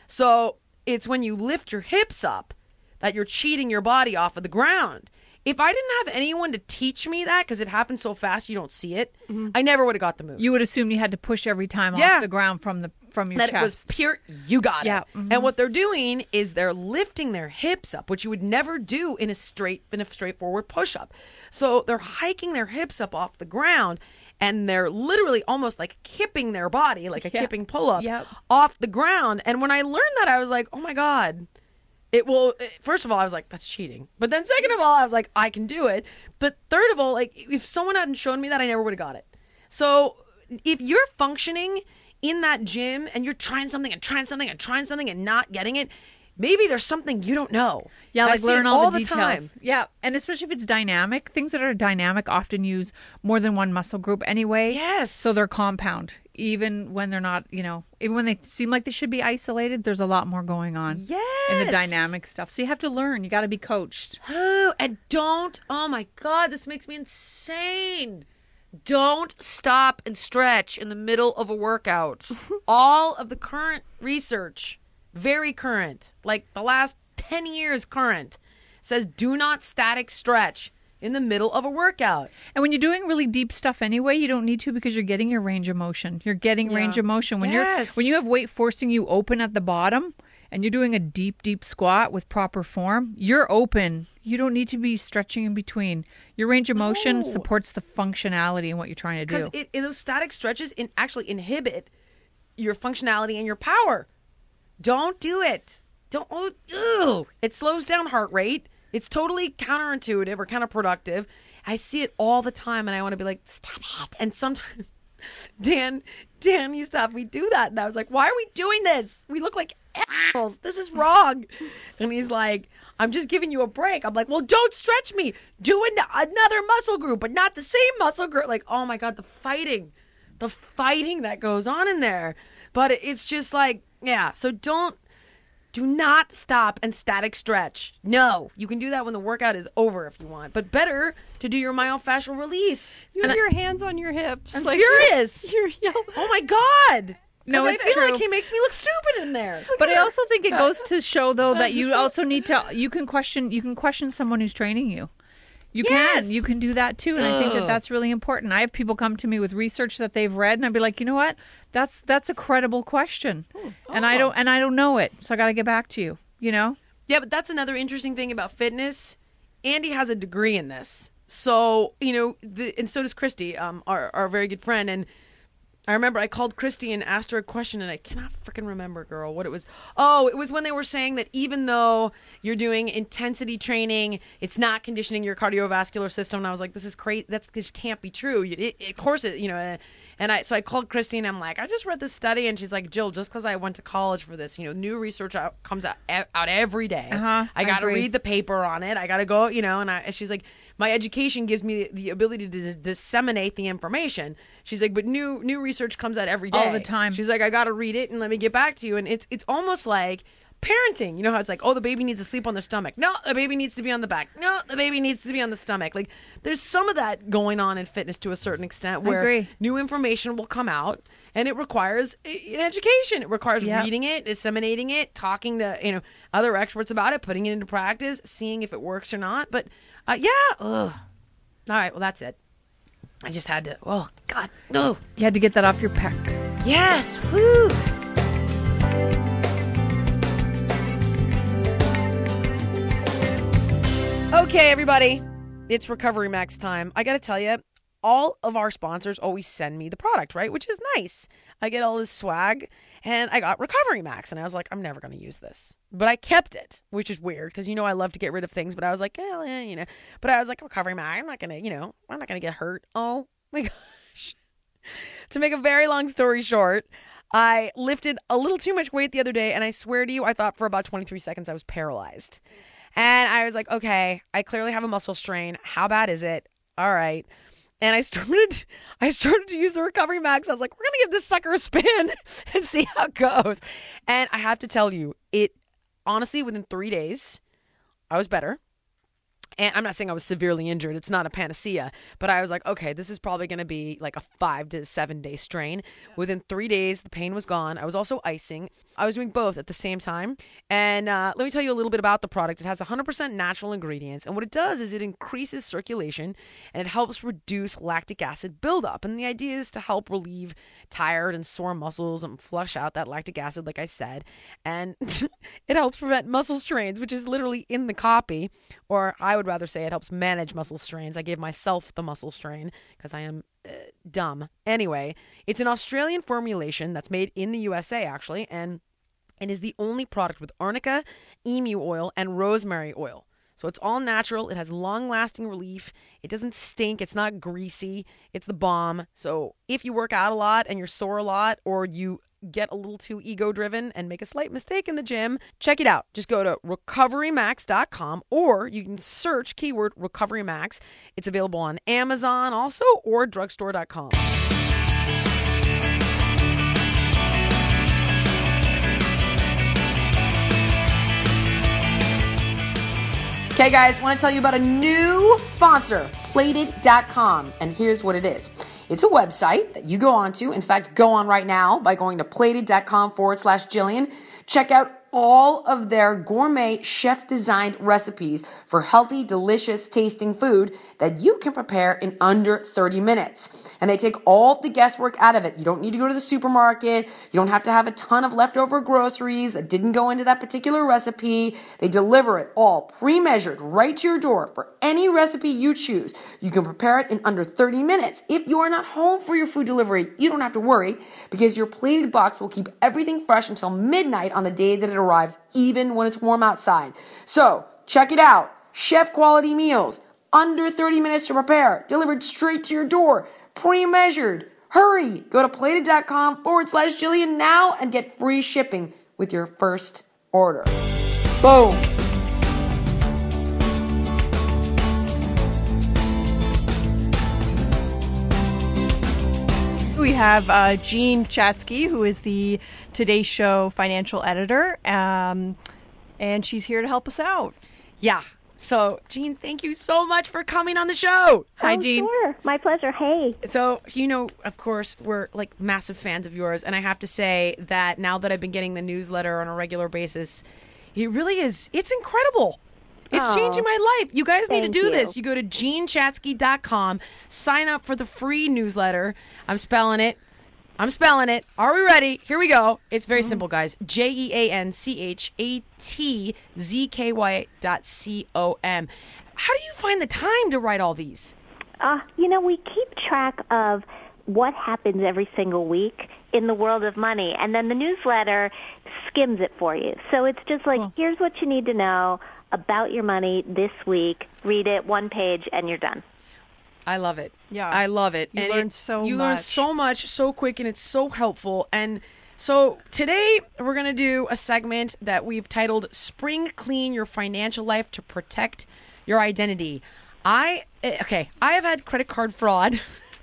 So it's when you lift your hips up that you're cheating your body off of the ground. If I didn't have anyone to teach me that, because it happens so fast you don't see it, mm-hmm. I never would have got the move. You would assume you had to push every time yeah. off the ground from the from your that chest. That it was pure, you got yeah. it. Mm-hmm. And what they're doing is they're lifting their hips up, which you would never do in a straight in a straightforward push-up. So they're hiking their hips up off the ground, and they're literally almost like kipping their body, like a yeah. kipping pull-up, yep. off the ground. And when I learned that, I was like, oh my God. It will, first of all, I was like, that's cheating. But then second of all, I was like, I can do it. But third of all, like, if someone hadn't shown me that, I never would have got it. So if you're functioning in that gym and you're trying something and trying something and trying something and not getting it, maybe there's something you don't know. Yeah, I like see learn it all, all the, the details. time. Yeah, and especially if it's dynamic. Things that are dynamic often use more than one muscle group anyway. Yes. So they're compound. Even when they're not, you know, even when they seem like they should be isolated, there's a lot more going on yes. in the dynamic stuff. So you have to learn. You got to be coached. Oh, and don't, oh my God, this makes me insane. Don't stop and stretch in the middle of a workout. All of the current research, very current, like the last ten years current, says do not static stretch in the middle of a workout. And when you're doing really deep stuff anyway, you don't need to because you're getting your range of motion. You're getting Yeah. range of motion. When Yes. you're when you have weight forcing you open at the bottom and you're doing a deep, deep squat with proper form, you're open. You don't need to be stretching in between. Your range of motion No. supports the functionality in what you're trying to do. Because it, it, those static stretches in, actually inhibit your functionality and your power. Don't do it. Don't. Oh, ew. It slows down heart rate. It's totally counterintuitive or counterproductive. I see it all the time, and I want to be like, stop it. And sometimes Dan, Dan used to have me do that, and I was like, why are we doing this? We look like assholes. This is wrong. And he's like, I'm just giving you a break. I'm like, well, don't stretch me. Do an- another muscle group, but not the same muscle group. Like, oh my God, the fighting, the fighting that goes on in there. But it's just like, yeah. So don't. Do not stop and static stretch. No, you can do that when the workout is over if you want, but better to do your myofascial release. You And have I- your hands on your hips. I'm like furious. You're, you're yelling. Oh my God. No, 'Cause it's I feel true. like he makes me look stupid in there. But I also think it goes to show though that That's you so- also need to you can question you can question someone who's training you. You Yes. can you can do that too, and I think that Ugh. that's really important. I have people come to me with research that they've read, and I'd be like, you know what, that's that's a credible question, and I don't and I don't know it, so I got to get back to you. You know. Yeah, but that's another interesting thing about fitness. Andy has a degree in this. So, you know, the, and so does Christy, um, our, our very good friend. And I remember I called Christy and asked her a question, and I cannot freaking remember, girl, what it was. Oh, it was when they were saying that even though you're doing intensity training, it's not conditioning your cardiovascular system. And I was like, this is crazy. That's, this can't be true. It, it, of course it, you know. And I, so I called Christy, and I'm like, I just read this study, and she's like, Jill, just because I went to college for this, you know, new research out, comes out, out every day. Uh-huh, I I got to agree. read the paper on it. I got to go, you know, and, I, and she's like, my education gives me the ability to dis- disseminate the information. She's like, but new new research comes out every day. All the time. She's like, I got to read it and let me get back to you. And it's it's almost like parenting. You know how it's like, oh, the baby needs to sleep on the stomach. No, the baby needs to be on the back. No, the baby needs to be on the stomach. Like, there's some of that going on in fitness to a certain extent where agree. new information will come out, and it requires i- an education. It requires Yep. reading it, disseminating it, talking to, you know, other experts about it, putting it into practice, seeing if it works or not. But uh, yeah, ugh. All right, well, that's it. I just had to, oh, God, no. You had to get that off your pecs. Yes, whoo. Okay, everybody, it's Recovery Max time. I got to tell you, all of our sponsors always send me the product, right? Which is nice. I get all this swag, and I got Recovery Max, and I was like, I'm never going to use this. But I kept it, which is weird, because, you know, I love to get rid of things, but I was like, eh, eh, you know. But I was like, Recovery Max, I'm not going to, you know, I'm not going to get hurt. Oh, my gosh. To make a very long story short, I lifted a little too much weight the other day, and I swear to you, I thought for about twenty-three seconds I was paralyzed. And I was like, okay, I clearly have a muscle strain. How bad is it? All right. And I started I started to use the Recovery Max. I was like, we're going to give this sucker a spin and see how it goes. And I have to tell you, it honestly, within three days, I was better. And I'm not saying I was severely injured. It's not a panacea. But I was like, okay, this is probably going to be like a five to seven day strain. Within three days, the pain was gone. I was also icing. I was doing both at the same time. And uh, let me tell you a little bit about the product. It has one hundred percent natural ingredients. And what it does is it increases circulation and it helps reduce lactic acid buildup. And the idea is to help relieve tired and sore muscles and flush out that lactic acid, like I said. And it helps prevent muscle strains, which is literally in the copy. Or I would rather say it helps manage muscle strains. I gave myself the muscle strain because I am uh, dumb. Anyway, it's an Australian formulation that's made in the U S A, actually, and it is the only product with arnica, emu oil, and rosemary oil. So it's all natural. It has long-lasting relief. It doesn't stink. It's not greasy. It's the bomb. So if you work out a lot and you're sore a lot, or you get a little too ego-driven and make a slight mistake in the gym, check it out. Just go to recovery max dot com, or you can search keyword Recovery Max. It's available on Amazon also, or drugstore dot com. Okay, guys, want to tell you about a new sponsor, plated dot com, and here's what it is. It's a website that you go on to. In fact, go on right now by going to plated dot com forward slash Jillian. Check out all of their gourmet chef-designed recipes for healthy, delicious tasting food that you can prepare in under thirty minutes. And they take all the guesswork out of it. You don't need to go to the supermarket. You don't have to have a ton of leftover groceries that didn't go into that particular recipe. They deliver it all pre-measured right to your door for any recipe you choose. You can prepare it in under thirty minutes. If you are not home for your food delivery, you don't have to worry, because your plated box will keep everything fresh until midnight on the day that it arrives, even when it's warm outside. So, check it out. Chef quality meals, under thirty minutes to prepare, delivered straight to your door, pre-measured. Hurry! Go to plated dot com forward slash Jillian now and get free shipping with your first order. Boom! We have uh, Jean Chatzky, who is the Today Show financial editor, um, and she's here to help us out. Yeah. So, Jean, thank you so much for coming on the show. Hi, oh, Jean. Sure. My pleasure. Hey. So, you know, of course, we're like massive fans of yours, and I have to say that now that I've been getting the newsletter on a regular basis, it really is, it's incredible. It's Oh, changing my life. You guys need to thank do you. this. You go to jean chatzky dot com, sign up for the free newsletter. I'm spelling it. I'm spelling it. Are we ready? Here we go. It's very simple, guys. J E A N C H A T Z K Y dot C O M. How do you find the time to write all these? Uh, you know, we keep track of what happens every single week in the world of money, and then the newsletter skims it for you. So it's just like, Cool. here's what you need to know about your money this week. Read it, one page, and you're done. I love it. Yeah. I love it. You and learn it- so You learn much. so much so quick, and it's so helpful. And so today we're going to do a segment that we've titled Spring Clean Your Financial Life to Protect Your Identity. I, eh, okay, I have had credit card fraud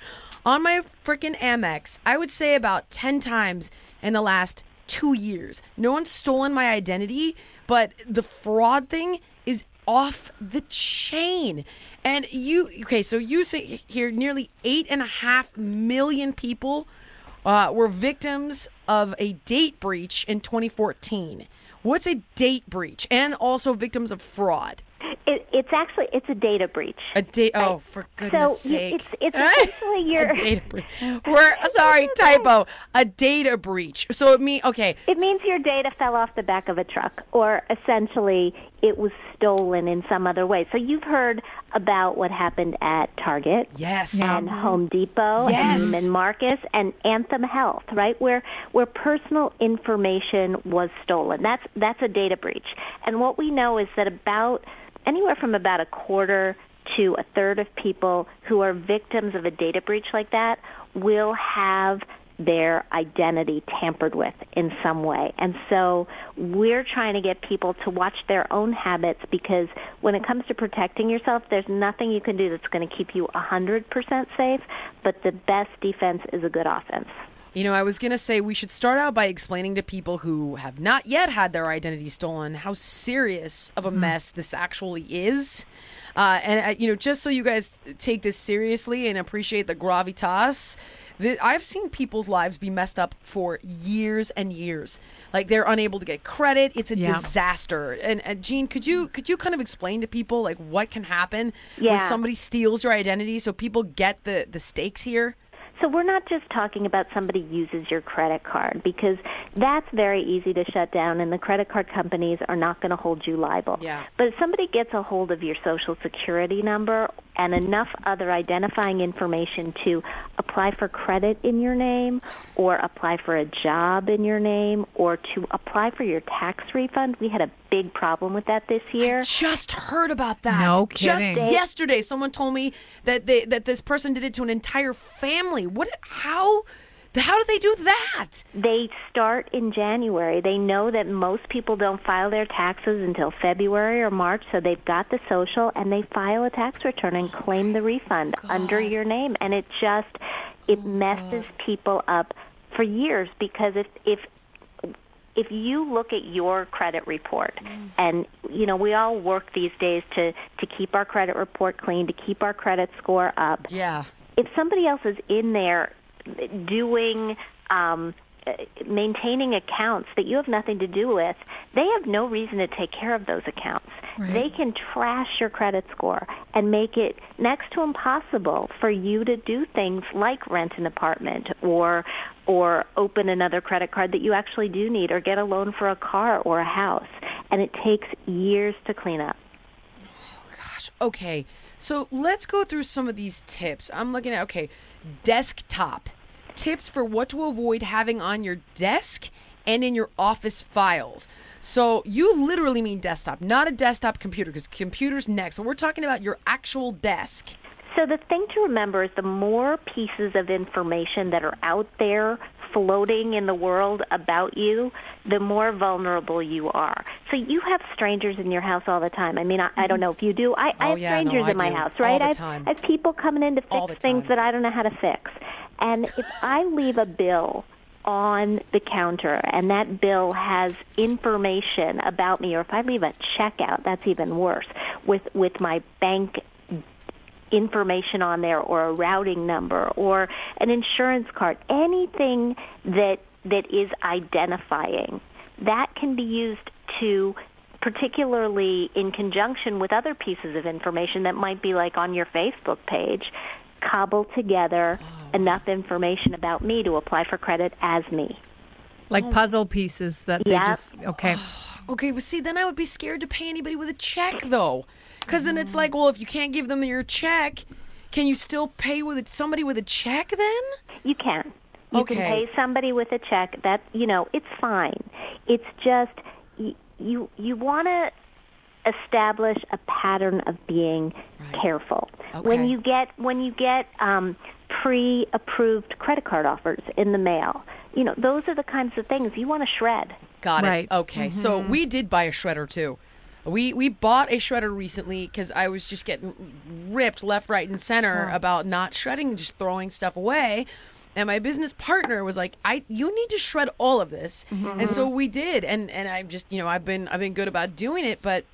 on my freaking Amex, I would say about ten times in the last two years. No one's stolen my identity, but the fraud thing is off the chain. And you, okay, so you say here nearly eight and a half million people uh, were victims of a date breach in twenty fourteen. What's a date breach? And also victims of fraud. It, it's actually, it's a data breach. A date, oh, for goodness so you- sake. it's it's essentially your. A data breach. We're, sorry, typo. A data breach. So it mean, okay. It means your data fell off the back of a truck, or essentially it was stolen in some other way. So you've heard about what happened at Target Yes. and Home Depot Yes. and Neiman Marcus and Anthem Health, right? Where where personal information was stolen. That's that's a data breach. And what we know is that about anywhere from about a quarter to a third of people who are victims of a data breach like that will have their identity tampered with in some way. And so we're trying to get people to watch their own habits, because when it comes to protecting yourself, there's nothing you can do that's going to keep you one hundred percent safe, but the best defense is a good offense. You know, I was going to say we should start out by explaining to people who have not yet had their identity stolen how serious of a mess this actually is. Uh, and, uh, you know, just so you guys take this seriously and appreciate the gravitas, th- I've seen people's lives be messed up for years and years. Like, they're unable to get credit. It's a Yeah. disaster. And, and Jean, could you could you kind of explain to people, like, what can happen when Yeah. somebody steals your identity so people get the, the stakes here? So we're not just talking about somebody uses your credit card, because that's very easy to shut down, and the credit card companies are not going to hold you liable. Yeah. But if somebody gets a hold of your Social Security number and enough other identifying information to apply for credit in your name, or apply for a job in your name, or to apply for your tax refund, we had a big problem with that this year. Just heard about that. No Just kidding. yesterday, someone told me that they that this person did it to an entire family. What? How? How do they do that? They start in January. They know that most people don't file their taxes until February or March, so they've got the social, and they file a tax return and claim the refund under your name. And it just, it messes people up for years, because if if if you look at your credit report, and, you know, we all work these days to, to keep our credit report clean, to keep our credit score up. Yeah. If somebody else is in there doing, um, maintaining accounts that you have nothing to do with, they have no reason to take care of those accounts. Right. They can trash your credit score and make it next to impossible for you to do things like rent an apartment, or or open another credit card that you actually do need, or get a loan for a car or a house. And it takes years to clean up. Gosh. Okay. So let's go through some of these tips. I'm looking at, okay, desktop. Tips for what to avoid having on your desk and in your office files. So you literally mean desktop, not a desktop computer, because computer's next. So we're talking about your actual desk. So the thing to remember is the more pieces of information that are out there floating in the world about you, the more vulnerable you are. So you have strangers in your house all the time. I mean, I, I don't know if you do. I, I Oh, have yeah, no, strangers I in my do. house, All right? the I have, time. I have people coming in to All the fix things time. that I don't know how to fix. And if I leave a bill on the counter and that bill has information about me, or if I leave a check out, that's even worse, with, with my bank information on there, or a routing number, or an insurance card, anything that that is identifying, that can be used to, particularly in conjunction with other pieces of information that might be like on your Facebook page, cobble together oh. enough information about me to apply for credit as me. Like oh. puzzle pieces that they yep. just, okay. Okay, but see, then I would be scared to pay anybody with a check, though. Because then it's like, well, if you can't give them your check, can you still pay with it, somebody with a check then? You can. You okay. can pay somebody with a check. That, you know, it's fine. It's just you you, you want to establish a pattern of being right. careful. Okay. When you get when you get um, pre-approved credit card offers in the mail, you know, those are the kinds of things you want to shred. Got it. Right. Okay. Mm-hmm. So we did buy a shredder too. We we bought a shredder recently because I was just getting ripped left, right, and center oh. about not shredding, just throwing stuff away. And my business partner was like, "I, you need to shred all of this," mm-hmm. and so we did. And and I've just, you know, I've been I've been good about doing it. But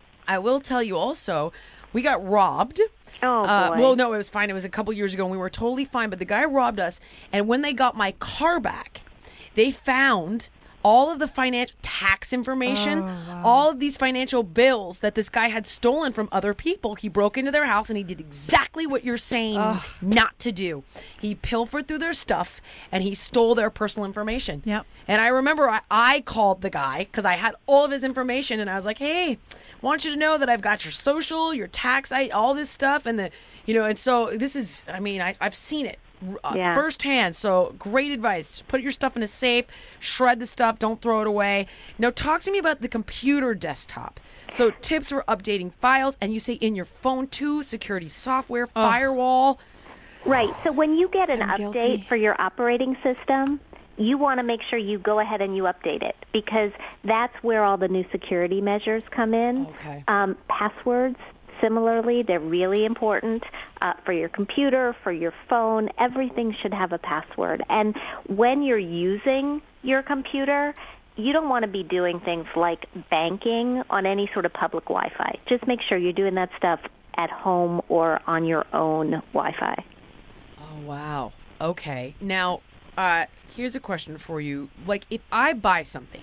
I will tell you also, we got robbed. Oh boy. Uh, well, no, it was fine. It was a couple years ago, and we were totally fine. But the guy robbed us, and when they got my car back, they found all of the financial tax information, oh, wow. all of these financial bills that this guy had stolen from other people. He broke into their house and he did exactly what you're saying oh. not to do. He pilfered through their stuff and he stole their personal information. Yep. And I remember I, I called the guy because I had all of his information and I was like, hey, I want you to know that I've got your social, your tax, I, all this stuff. And the, you know, and so this is, I mean, I, I've seen it. Uh, yeah. firsthand. So great advice. Put your stuff in a safe, shred the stuff, don't throw it away. Now talk to me about the computer desktop. So tips for updating files, and you say in your phone too, security software, oh. firewall. Right. So when you get an I'm update guilty. for your operating system, you want to make sure you go ahead and you update it, because that's where all the new security measures come in. Okay. Um, passwords. Similarly, they're really important uh, for your computer, for your phone. Everything should have a password. And when you're using your computer, you don't want to be doing things like banking on any sort of public Wi-Fi. Just make sure you're doing that stuff at home or on your own Wi-Fi. Oh, wow. Okay. Now, uh, here's a question for you. Like, if I buy something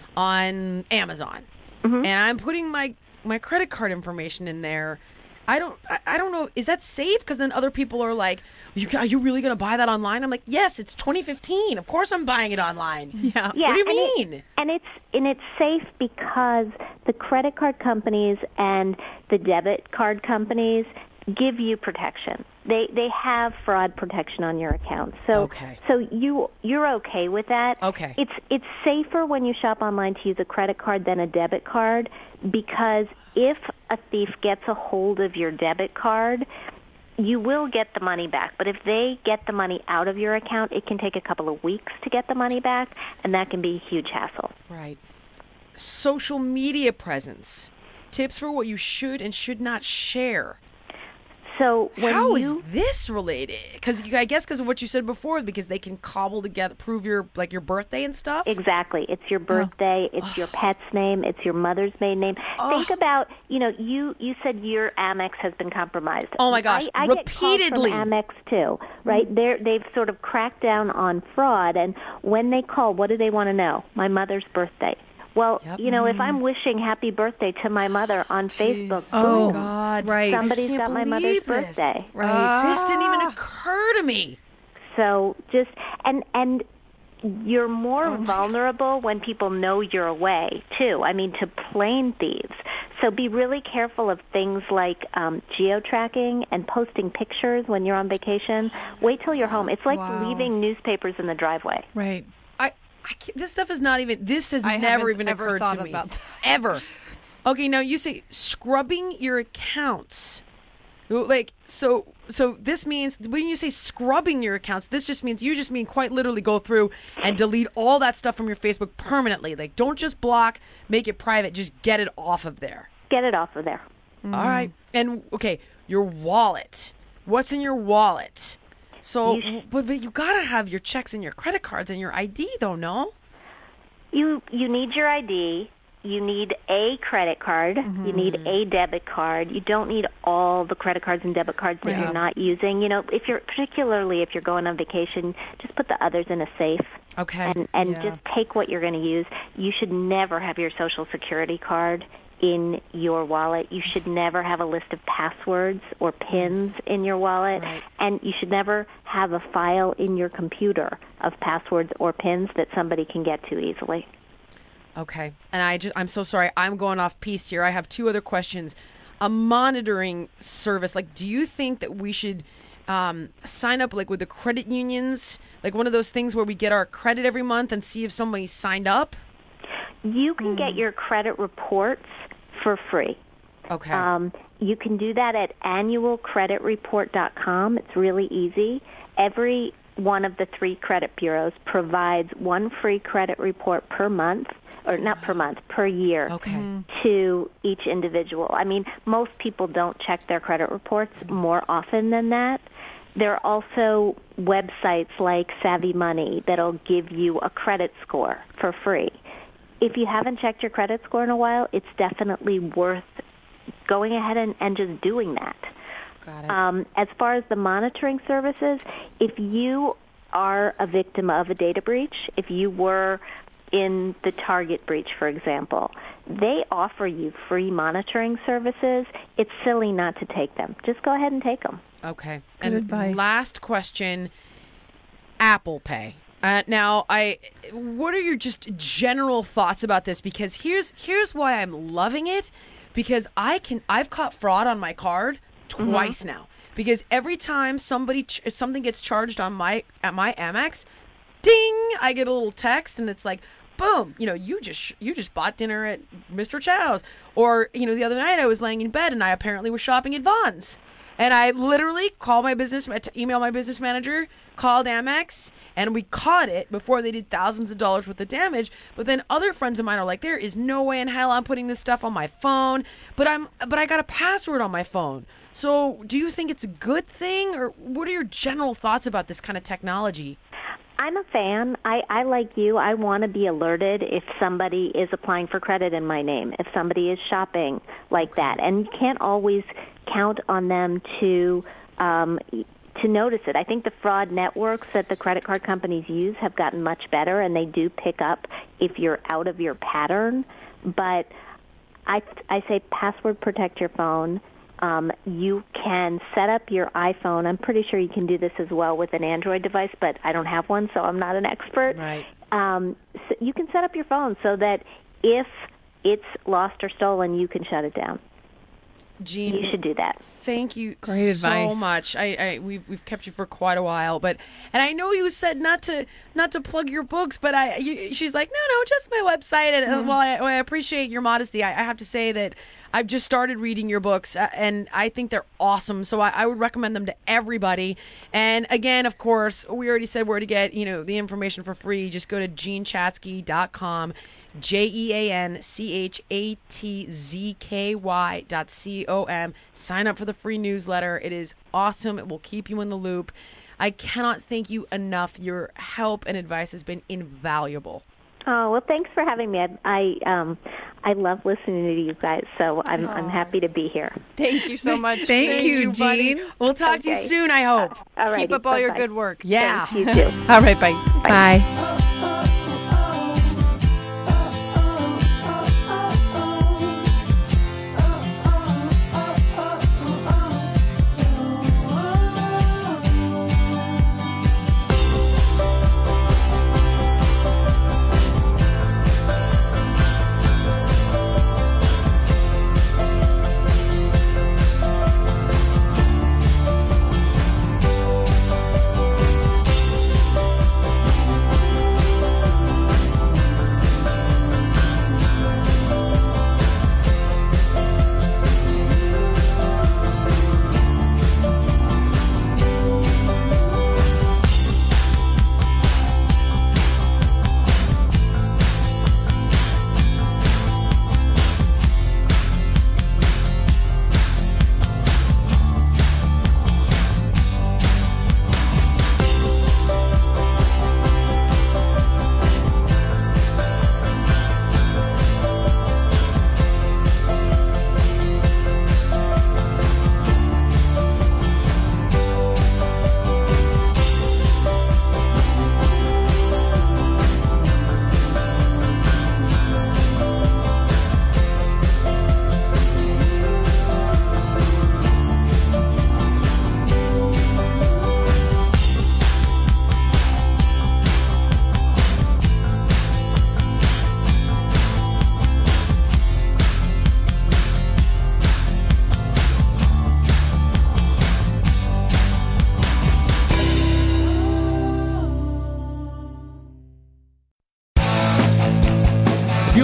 on Amazon, mm-hmm. and I'm putting my my credit card information in there, I don't I, I don't know, is that safe? Because then other people are like, you, are you really going to buy that online? I'm like, yes, it's twenty fifteen. Of course I'm buying it online. Yeah. yeah what do you and mean? It, and it's and it's safe because the credit card companies and the debit card companies give you protection. They they have fraud protection on your account. So okay. so you you're okay with that. Okay. It's it's safer when you shop online to use a credit card than a debit card, because if a thief gets a hold of your debit card, you will get the money back. But if they get the money out of your account, it can take a couple of weeks to get the money back, and that can be a huge hassle. Right. Social media presence. Tips for what you should and should not share. So when How you, is this related? Because I guess because of what you said before, because they can cobble together, prove your like your birthday and stuff. Exactly. It's your birthday. Oh. It's Oh. your pet's name. It's your mother's maiden name. Oh. Think about, you know, you you said your Amex has been compromised. Oh my gosh, I, I repeatedly. Get calls from Amex too, right? Mm-hmm. They're they've sort of cracked down on fraud, and when they call, what do they want to know? My mother's birthday. Well, Yep. you know, if I'm wishing happy birthday to my mother on Jeez. Facebook, Oh, boom, God. right. somebody's I can't got my believe mother's this. birthday. Right. This didn't even occur to me. So just and and you're more Oh my vulnerable when people know you're away too. I mean, to plane thieves. So be really careful of things like um, geo-tracking and posting pictures when you're on vacation. Wait till you're home. It's like Wow. leaving newspapers in the driveway. Right. I, I can't, this stuff is not even. This has I never haven't even ever occurred thought to me about that. ever. Okay, now you say scrubbing your accounts. Like so, so this means when you say scrubbing your accounts, this just means you just mean quite literally go through and delete all that stuff from your Facebook permanently. Like don't just block, make it private, just get it off of there. Get it off of there. All right. And okay, your wallet. What's in your wallet? So, You sh- but, but you gotta have your checks and your credit cards and your I D, though, no? You you need your I D. You need a credit card. Mm-hmm. You need a debit card. You don't need all the credit cards and debit cards that Yeah. you're not using. You know, if you're particularly if you're going on vacation, just put the others in a safe. Okay. And and Yeah. just take what you're going to use. You should never have your Social Security card in your wallet. You should never have a list of passwords or pins in your wallet. Right. And you should never have a file in your computer of passwords or pins that somebody can get to easily. Okay. And I just, I'm so sorry. I'm going off piece here. I have two other questions. A monitoring service, like, do you think that we should um, sign up, like, with the credit unions, like one of those things where we get our credit every month and see if somebody signed up? You can get your credit reports for free. Okay. Um, you can do that at annual credit report dot com. It's really easy. Every one of the three credit bureaus provides one free credit report per month, or not per month, per year. Okay. To each individual. I mean, most people don't check their credit reports more often than that. There are also websites like Savvy Money that'll give you a credit score for free. If you haven't checked your credit score in a while, it's definitely worth going ahead and, and just doing that. Got it. Um, as far as the monitoring services, if you are a victim of a data breach, if you were in the Target breach, for example, they offer you free monitoring services. It's silly not to take them. Just go ahead and take them. Okay. Good and advice. last question, Apple Pay. Uh, now, I, what are your just general thoughts about this? Because here's here's why I'm loving it. Because I can, I've caught fraud on my card twice Mm-hmm. now. Because every time somebody ch- something gets charged on my at my Amex, ding, I get a little text and it's like, boom, you know, you just you just bought dinner at Mister Chow's. Or, you know, the other night I was laying in bed and I apparently was shopping at Vons. And I literally called my business, emailed my business manager, called Amex, and we caught it before they did thousands of dollars worth of damage. But then other friends of mine are like, there is no way in hell I'm putting this stuff on my phone. But I'm, but I got a password on my phone. So do you think it's a good thing, or what are your general thoughts about this kind of technology? I'm a fan. I, I like you. I want to be alerted if somebody is applying for credit in my name, if somebody is shopping like that. And you can't always count on them to um, to notice it. I think the fraud networks that the credit card companies use have gotten much better, and they do pick up if you're out of your pattern. But I, I say password protect your phone. Um, you can set up your iPhone. I'm pretty sure you can do this as well with an Android device, but I don't have one, so I'm not an expert. Right. Um, so you can set up your phone so that if it's lost or stolen, you can shut it down. Jean, You should do that. thank you Great so advice. much. I, I we've we've kept you for quite a while, but and I know you said not to not to plug your books, but I you, she's like, no, no, just my website. And uh, while I, while I appreciate your modesty, I, I have to say that I've just started reading your books, uh, and I think they're awesome. So I, I would recommend them to everybody. And again, of course, we already said where to get you know the information for free. Just go to jean chatzky dot com. J E A N C H A T Z K Y dot C O M. Sign up for the free newsletter. It is awesome. It will keep you in the loop. I cannot thank you enough. Your help and advice has been invaluable. Oh, well, thanks for having me. I I, um, I love listening to you guys, so I'm I'm happy to be here. Thank you so much. Thank you, buddy. Jean. We'll talk to you Okay. soon, I hope. All right. Keep up all your good work. Yeah. You too. All right, bye. Bye.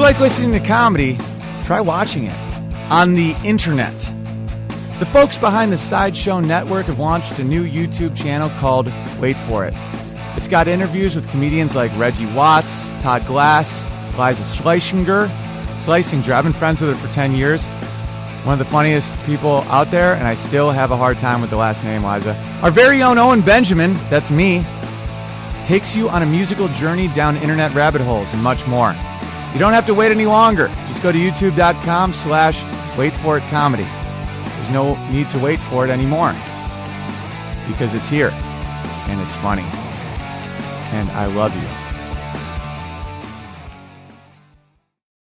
like listening to comedy, try watching it on the internet. The folks behind the Sideshow Network have launched a new YouTube channel called Wait For It. It's got interviews with comedians like Reggie Watts, Todd Glass, Liza Schlesinger. Schlesinger, I've been friends with her for ten years. One of the funniest people out there, and I still have a hard time with the last name, Liza. Our very own Owen Benjamin, that's me, takes you on a musical journey down internet rabbit holes and much more. You don't have to wait any longer. Just go to youtube.com slash wait for it comedy. There's no need to wait for it anymore because it's here and it's funny. And I love you.